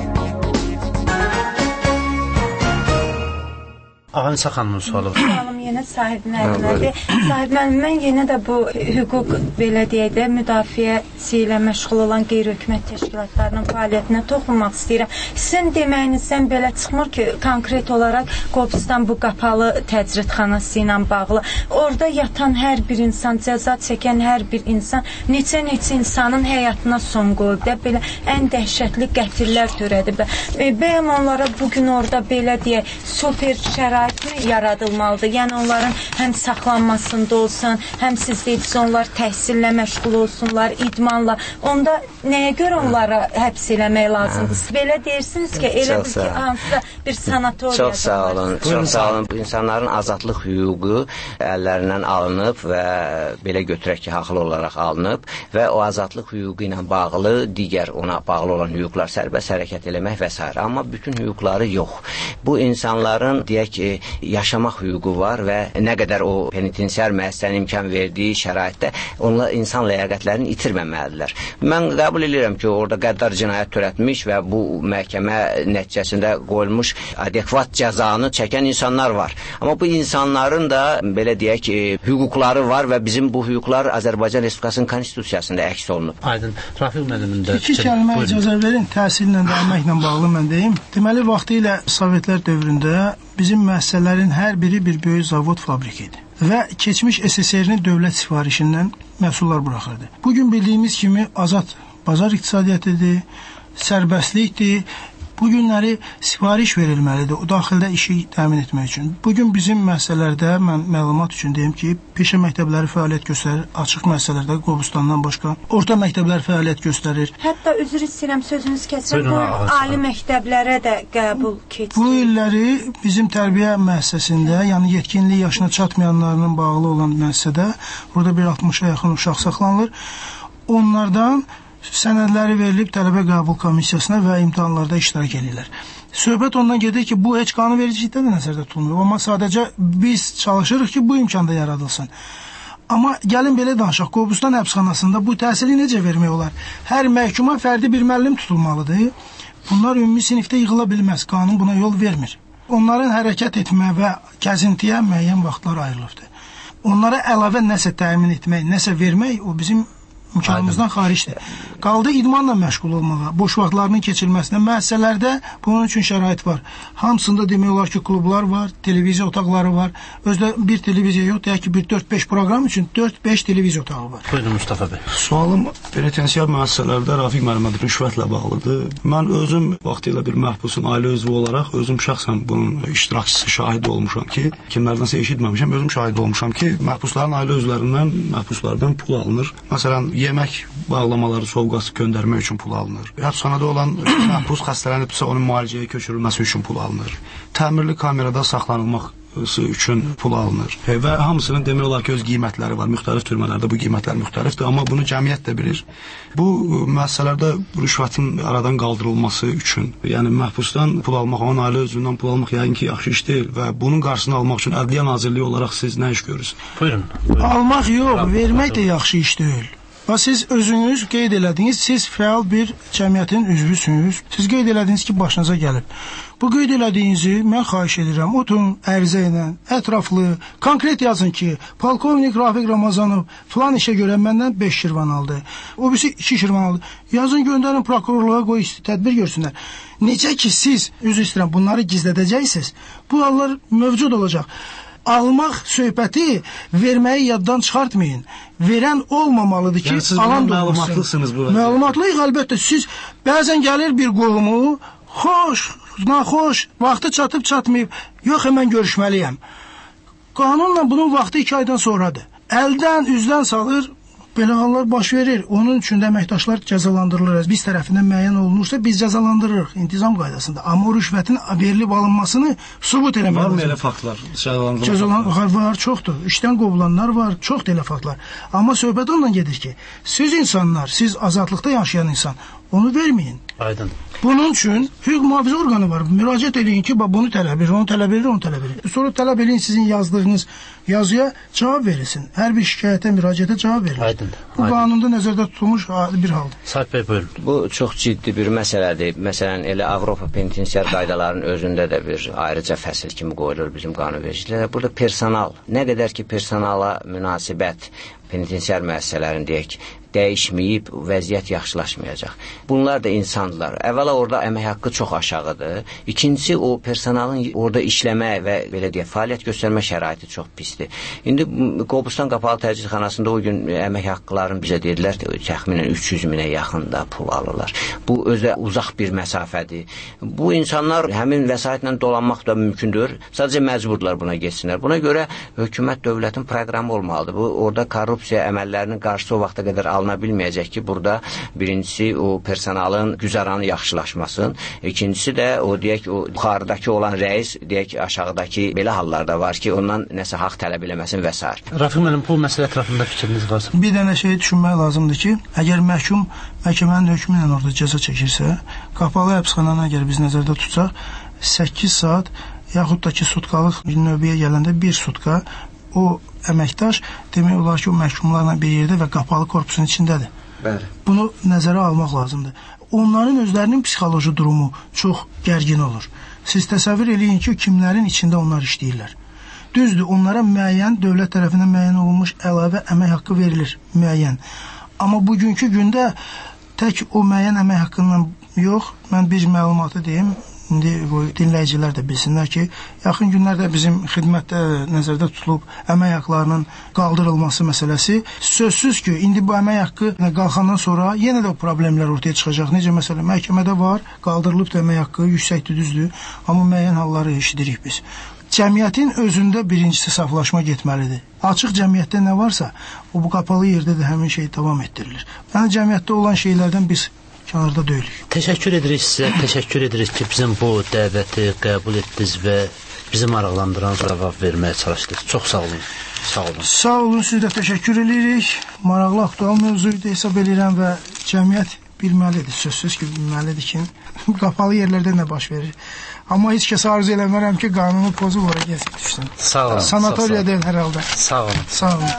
Speaker 16: Ağanisə xanımın sualı var.
Speaker 19: Sualım yenə Sahib müəllimdir. Sahib müəllim, mən yenə də bu hüquq, belə deyək də, müdafiəsi ilə məşğul olan qeyri-hökumət təşkilatlarının fəaliyyətinə toxunmaq istəyirəm. Sizin deməyinizdən belə çıxmır ki, konkret olaraq Qobustan bu qapalı təcridxanası ilə bağlı. Orada yatan hər bir insan, cəza çəkən hər bir insan neçə-neçə insanın həyatına son qoyub da, belə ən dəhşətli qətillər törədib. Bəyəm onlara bugün orada belə deyək, super şərait yaradılmalıdır. Yəni onların həm saxlanmasında olsun, həm siz deyirsiniz onlar təhsillə məşğul olsunlar, idmanla. Onda nəyə görə onlara həbs eləmək lazımdır? Belə deyirsiniz ki, elə bir ki, hansıda bir sanatoriya.
Speaker 17: Çox sağ olun, çox sağ olun. İnsanların azadlıq hüququ əllərindən alınıb və belə götürək ki, haqlı olaraq alınıb və o azadlıq hüququ ilə bağlı digər ona bağlı olan hüquqlar, sərbəst hərəkət eləmək və s. Amma bütün hüquqları yox. Bu insanların, deyək ki, yaşamaq hüququ var və nə qədər o penitensiar müəssisənin imkan verdiyi şəraitdə onlar insan ləyaqətlərini itirməməlidirlər. Mən qəbul edirəm ki, orada qəddar cinayət törətmiş və bu məhkəmə nəticəsində qoyulmuş adekvat cəzanı çəkən insanlar var. Amma bu insanların da belə deyək ki, hüquqları var və bizim bu hüquqlar Azərbaycan Respublikasının konstitusiyasında əks olunub.
Speaker 16: Aydın. Rafiq müəllimin də
Speaker 15: İki kəlmə icazə verin, təhsillə də əməklə bağlı mən deyim. Deməli, vaxtı ilə Sovetlər dövründə bizim müəssisələrin hər biri bir böyük zavod, fabrik idi. Və keçmiş S S R-nin dövlət sifarişindən məhsullar buraxırdı. Bugün bildiyimiz kimi azad bazar iqtisadiyyətidir, sərbəstlikdir. Bu günləri sifariş verilməlidir, o daxildə işi təmin etmək üçün. Bugün bizim müəssisələrdə, mən məlumat üçün deyim ki, peşə məktəbləri fəaliyyət göstərir, açıq müəssisələrdə Qobustandan başqa, orta məktəblər fəaliyyət göstərir.
Speaker 19: Hətta üzr istəyirəm, sözünüz kəsir, bu ali məktəblərə də qəbul keçir.
Speaker 15: Bu illəri bizim tərbiyə müəssisəsində, yəni yetkinlik yaşına çatmayanlarının bağlı olan müəssisədə, burada bir altmışa yaxın uşaq saxlanılır. Onlardan sənədləri verilib tələbə qəbul komissiyasına və imtahanlarda iştirak edirlər. söhbət ondan gedir ki, bu heç qanunvericilikdə də nəzərdə tutulmuyor. Amma sadəcə biz çalışırıq ki, bu imkanda yaradılsın. Amma gəlin belə danışaq, Qobustan həbsxanasında bu təhsili necə vermək olar? Hər məhkuma fərdi bir müəllim tutulmalıdır. Bunlar ümumi sinifdə yığıla bilməz, qanun buna yol vermir. Onların hərəkət etmə və gəzintiyə müəyyən vaxtlar ayrılıbdır. Onlara əlavə nəsə təmin etmək, nəsə vermək o bizim imkanımızdan xaricdir. Qaldı idmanla məşğul olmağa, boş vaxtlarının keçirilməsinə. Müəssisələrdə bunun üçün şərait var. Hamısında demək olar ki, klublar var, televiziya otaqları var. Özdə bir televiziya yox, deyək ki, bir dörd beş proqram üçün dörd beş televiziya otağı var.
Speaker 16: Buyurun Mustafa bəy.
Speaker 18: Sualım penitensiar müəssisələrdə Rafiq müəllimə rüşvətlə bağlıdır. Mən özüm vaxtilə bir məhbusun ailə üzvü olaraq özüm şəxsən bunun iştirakçısı şahid olmuşam ki, kimlərdənsə eşitməmişəm, özüm şahid olmuşam ki, məhbusların ailə üzvlərindən, məhbuslardan pul alınır. Məsələn, yemək bağlamaları, sovqası göndərmək üçün pul alınır. Həbsxanada olan məhbus xəstələnibsə onun müalicəyə köçürülməsi üçün pul alınır. Təmirli kamerada saxlanılmaq üçün pul alınır. Və hamısının demək olar ki, öz qiymətləri var. Müxtəlif türmələrdə bu qiymətlər müxtəlifdir, amma bunu cəmiyyət də bilir. Bu məsələlərdə rüşvətin aradan qaldırılması üçün, yəni məhbusdan pul almaq, onun ailə üzvündən pul almaq yəqin ki, yaxşı iş deyil və bunun qarşısını almaq üçün Ədliyyə Nazirliyi olaraq siz nə iş görürsünüz?
Speaker 16: Buyurun. buyurun.
Speaker 15: Almaq yox, vermək də yaxşı iş deyil. Və siz özünüz qeyd elədiniz, siz fəal bir cəmiyyətin üzvüsünüz. Siz qeyd elədiniz ki, başınıza gəlib. Bu qeyd elədiyinizi mən xahiş edirəm, oturun ərizə ilə, ətraflı, konkret yazın ki, polkovnik Rafiq Ramazanov filan işə görə məndən beş şirvan aldı. O birisi iki şirvan aldı. Yazın, göndərin prokurorluğa, qoy tədbir görsünlər. Necə ki, siz, üzr istəyirəm, bunları gizlədəcəksiniz, bu hallar mövcud olacaq. Almaq söhbəti verməyi yaddan çıxartmayın. Verən olmamalıdır ki,
Speaker 18: yəni,
Speaker 15: alan da olmasın.
Speaker 18: Məlumatlısınız bu.
Speaker 15: Məlumatlıyıq əlbəttə. Siz bəzən gəlir bir qohumu, xoş, naxoş, vaxtı çatıb çatmayıb, yox, hemen görüşməliyəm. Qanunla bunun vaxtı iki aydan sonradır. Əldən, üzdən salır, belə hallar baş verir. Onun üçün də əməkdaşlar cəzalandırılır. Biz tərəfindən müəyyən olunursa, biz cəzalandırırıq intizam qaydasında. Amma o rüşvətin verilib alınmasını sübut eləmək lazımdır.
Speaker 18: Var mı elə faktlar?
Speaker 15: Cəzalandırılır var, çoxdur. İşdən qovulanlar var, çoxdur elə faktlar. Amma söhbət ondan gedir ki, siz insanlar, siz azadlıqda yaşayan insan, onu verməyin.
Speaker 16: Aydın.
Speaker 15: Bunun üçün hüquq mühafizə orqanı var. Müraciət edin ki, bunu tələb edir, onu tələb edir, onu tələb edir. Sonra tələb edin sizin yazdığınız yazıya cavab verilsin. Hər bir şikayətə, müraciətə cavab verilir.
Speaker 16: Aydın.
Speaker 15: Bu qanunda nəzərdə tutulmuş bir haldır.
Speaker 16: Sarp bəy, buyurun.
Speaker 17: Bu çox ciddi bir məsələdir. Məsələn, elə Avropa penitensiar qaydalarının özündə də bir ayrıca fəsil kimi qoyulur bizim qanunvericilikdə. Burada personal, nə qədər ki personala münasibət penitensiar müəssisələrin deyək, dəyişməyib, vəziyyət yaxşılaşmayacaq. Bunlar da insandılar. Əvvəla orada əmək haqqı çox aşağıdır. İkincisi, o personalın orada işləmə və belə deyək, fəaliyyət göstərmə şəraiti çox pisdir. İndi Qobustan Qapalı Təcridxanasında o gün əmək haqqılarını bizə dedilər, təxminən üç yüz minə yaxında pul alırlar. Bu özə uzaq bir məsafədir. Bu insanlar həmin vəsaitlə dolanmaq da mümkündür. Sadəcə məcburdular buna geçsinlər. Buna görə hökumət dövlətin proqramı olmalıdır. Bu orada korrupsiya əməllərinin qarşısı o vaxta qədər alına bilməyəcək ki, burada birincisi o personalın güzəranı yaxşılaşmasın, ikincisi də o deyək, o yuxarıdakı olan rəis, deyək, aşağıdakı belə hallarda var ki, ondan nəsə haqq tələb eləməsin və s.
Speaker 16: Rafiq müəllim, bu məsələ ətrafında fikriniz varsa?
Speaker 15: Bir dənə şey düşünmək lazımdır ki, əgər məhkum məhkəmənin hökmü ilə orada cəza çəkirsə, qapalı həbsxananı əgər biz nəzərdə tutsaq, səkkiz saat yaxud da ki, sutkalıq növbəyə gələndə bir sutka o əməkdaş demək olar ki, o məhkumlarla bir yerdə və qapalı korpusun içindədir.
Speaker 17: Bəli.
Speaker 15: Bunu nəzərə almaq lazımdır. Onların özlərinin psixoloji durumu çox gərgin olur. Siz təsəvvür eləyin ki, kimlərin içində onlar işləyirlər. Düzdür, onlara müəyyən, dövlət tərəfindən müəyyən olunmuş əlavə əmək haqqı verilir, müəyyən. Amma bugünkü gündə tək o müəyyən əmək haqqından yox, mən bir məlumatı deyim, İndi dinləyicilər də bilsinlər ki, yaxın günlərdə bizim xidmətdə nəzərdə tutulub əmək haqqlarının qaldırılması məsələsi. Sözsüz ki, indi bu əmək haqqı qalxandan sonra yenə də o problemlər ortaya çıxacaq. Necə məsələ, məhkəmədə var, qaldırılıb da əmək haqqı, yüksəkdir, düzdür, amma müəyyən halları eşidirik biz. Cəmiyyətin özündə birincisi saflaşma getməlidir. Açıq cəmiyyətdə nə varsa, o bu qapalı yerdə də həmin şey davam etdirilir. Yəni cəmiyyətdə olan şeylərdən biz kənarda deyilik.
Speaker 16: Təşəkkür edirik sizə, təşəkkür edirik ki, bizim bu dəvəti qəbul etdiniz və bizi maraqlandıran cavab verməyə çalışdınız. Çox sağ olun. Sağ olun.
Speaker 15: Sağ olun, siz də təşəkkür edirik. Maraqlı aktual mövzuydu hesab edirəm və cəmiyyət bilməlidir, sözsüz ki, bilməlidir ki, qapalı yerlərdə nə baş verir. Amma heç kəs arzu eləmərəm ki, qanunu pozub ora gəzib düşsün.
Speaker 16: Sağ olun.
Speaker 15: Sanatoriya deyil hər halda.
Speaker 16: Sağ olun.
Speaker 15: Sağ olun.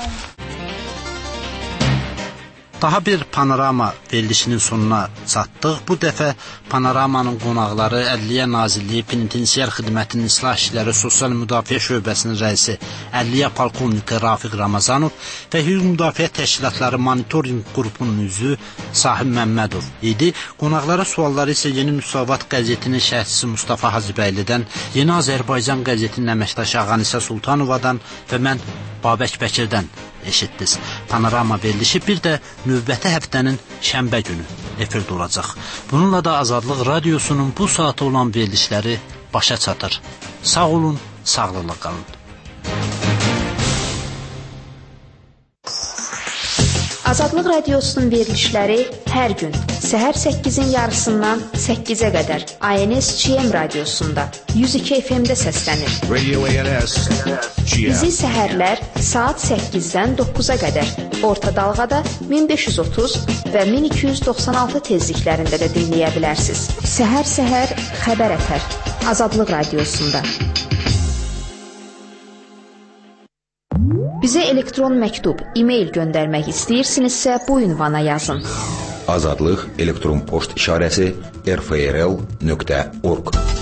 Speaker 6: Daha bir panorama verilişinin sonuna çatdıq. Bu dəfə panoramanın qonaqları Ədliyyə Nazirliyi Penitensiar Xidmətinin İslah İşləri Sosial Müdafiə Şöbəsinin rəisi Ədliyyə Polkovniki Rafiq Ramazanov və Hüquq Müdafiə Təşkilatları Monitorinq qrupunun üzvü Sahib Məmmədov idi. Qonaqlara sualları isə Yeni Müsavat qəzetinin şərhçisi Mustafa Hacıbəylidən, Yeni Azərbaycan qəzetinin əməkdaşı Ağanisə Sultanovadan və mən Babək Bəkirdən eşitdiniz. Panorama verilişi bir də növbəti həftənin şənbə günü efirdə olacaq. Bununla da Azadlıq Radiosunun bu saata olan verilişləri başa çatır. Sağ olun, sağlıqla qalın.
Speaker 2: Azadlıq Radiosunun verilişləri hər gün səhər səkkizin yarısından səkkizə qədər A N S G M radiosunda yüz iki F M-də səslənir.
Speaker 20: Radio A N S G M.
Speaker 2: Bizi səhərlər saat səkkizdən doqquza qədər orta dalğada min beş yüz otuz və min iki yüz doxsan altı tezliklərində də dinləyə bilərsiniz. Səhər-səhər xəbər ətər Azadlıq Radiosunda. Bizə elektron məktub, e-mail göndərmək istəyirsinizsə bu ünvana yazın.
Speaker 20: Azadlıq elektron poçt işarəsi r f r l nöqtə org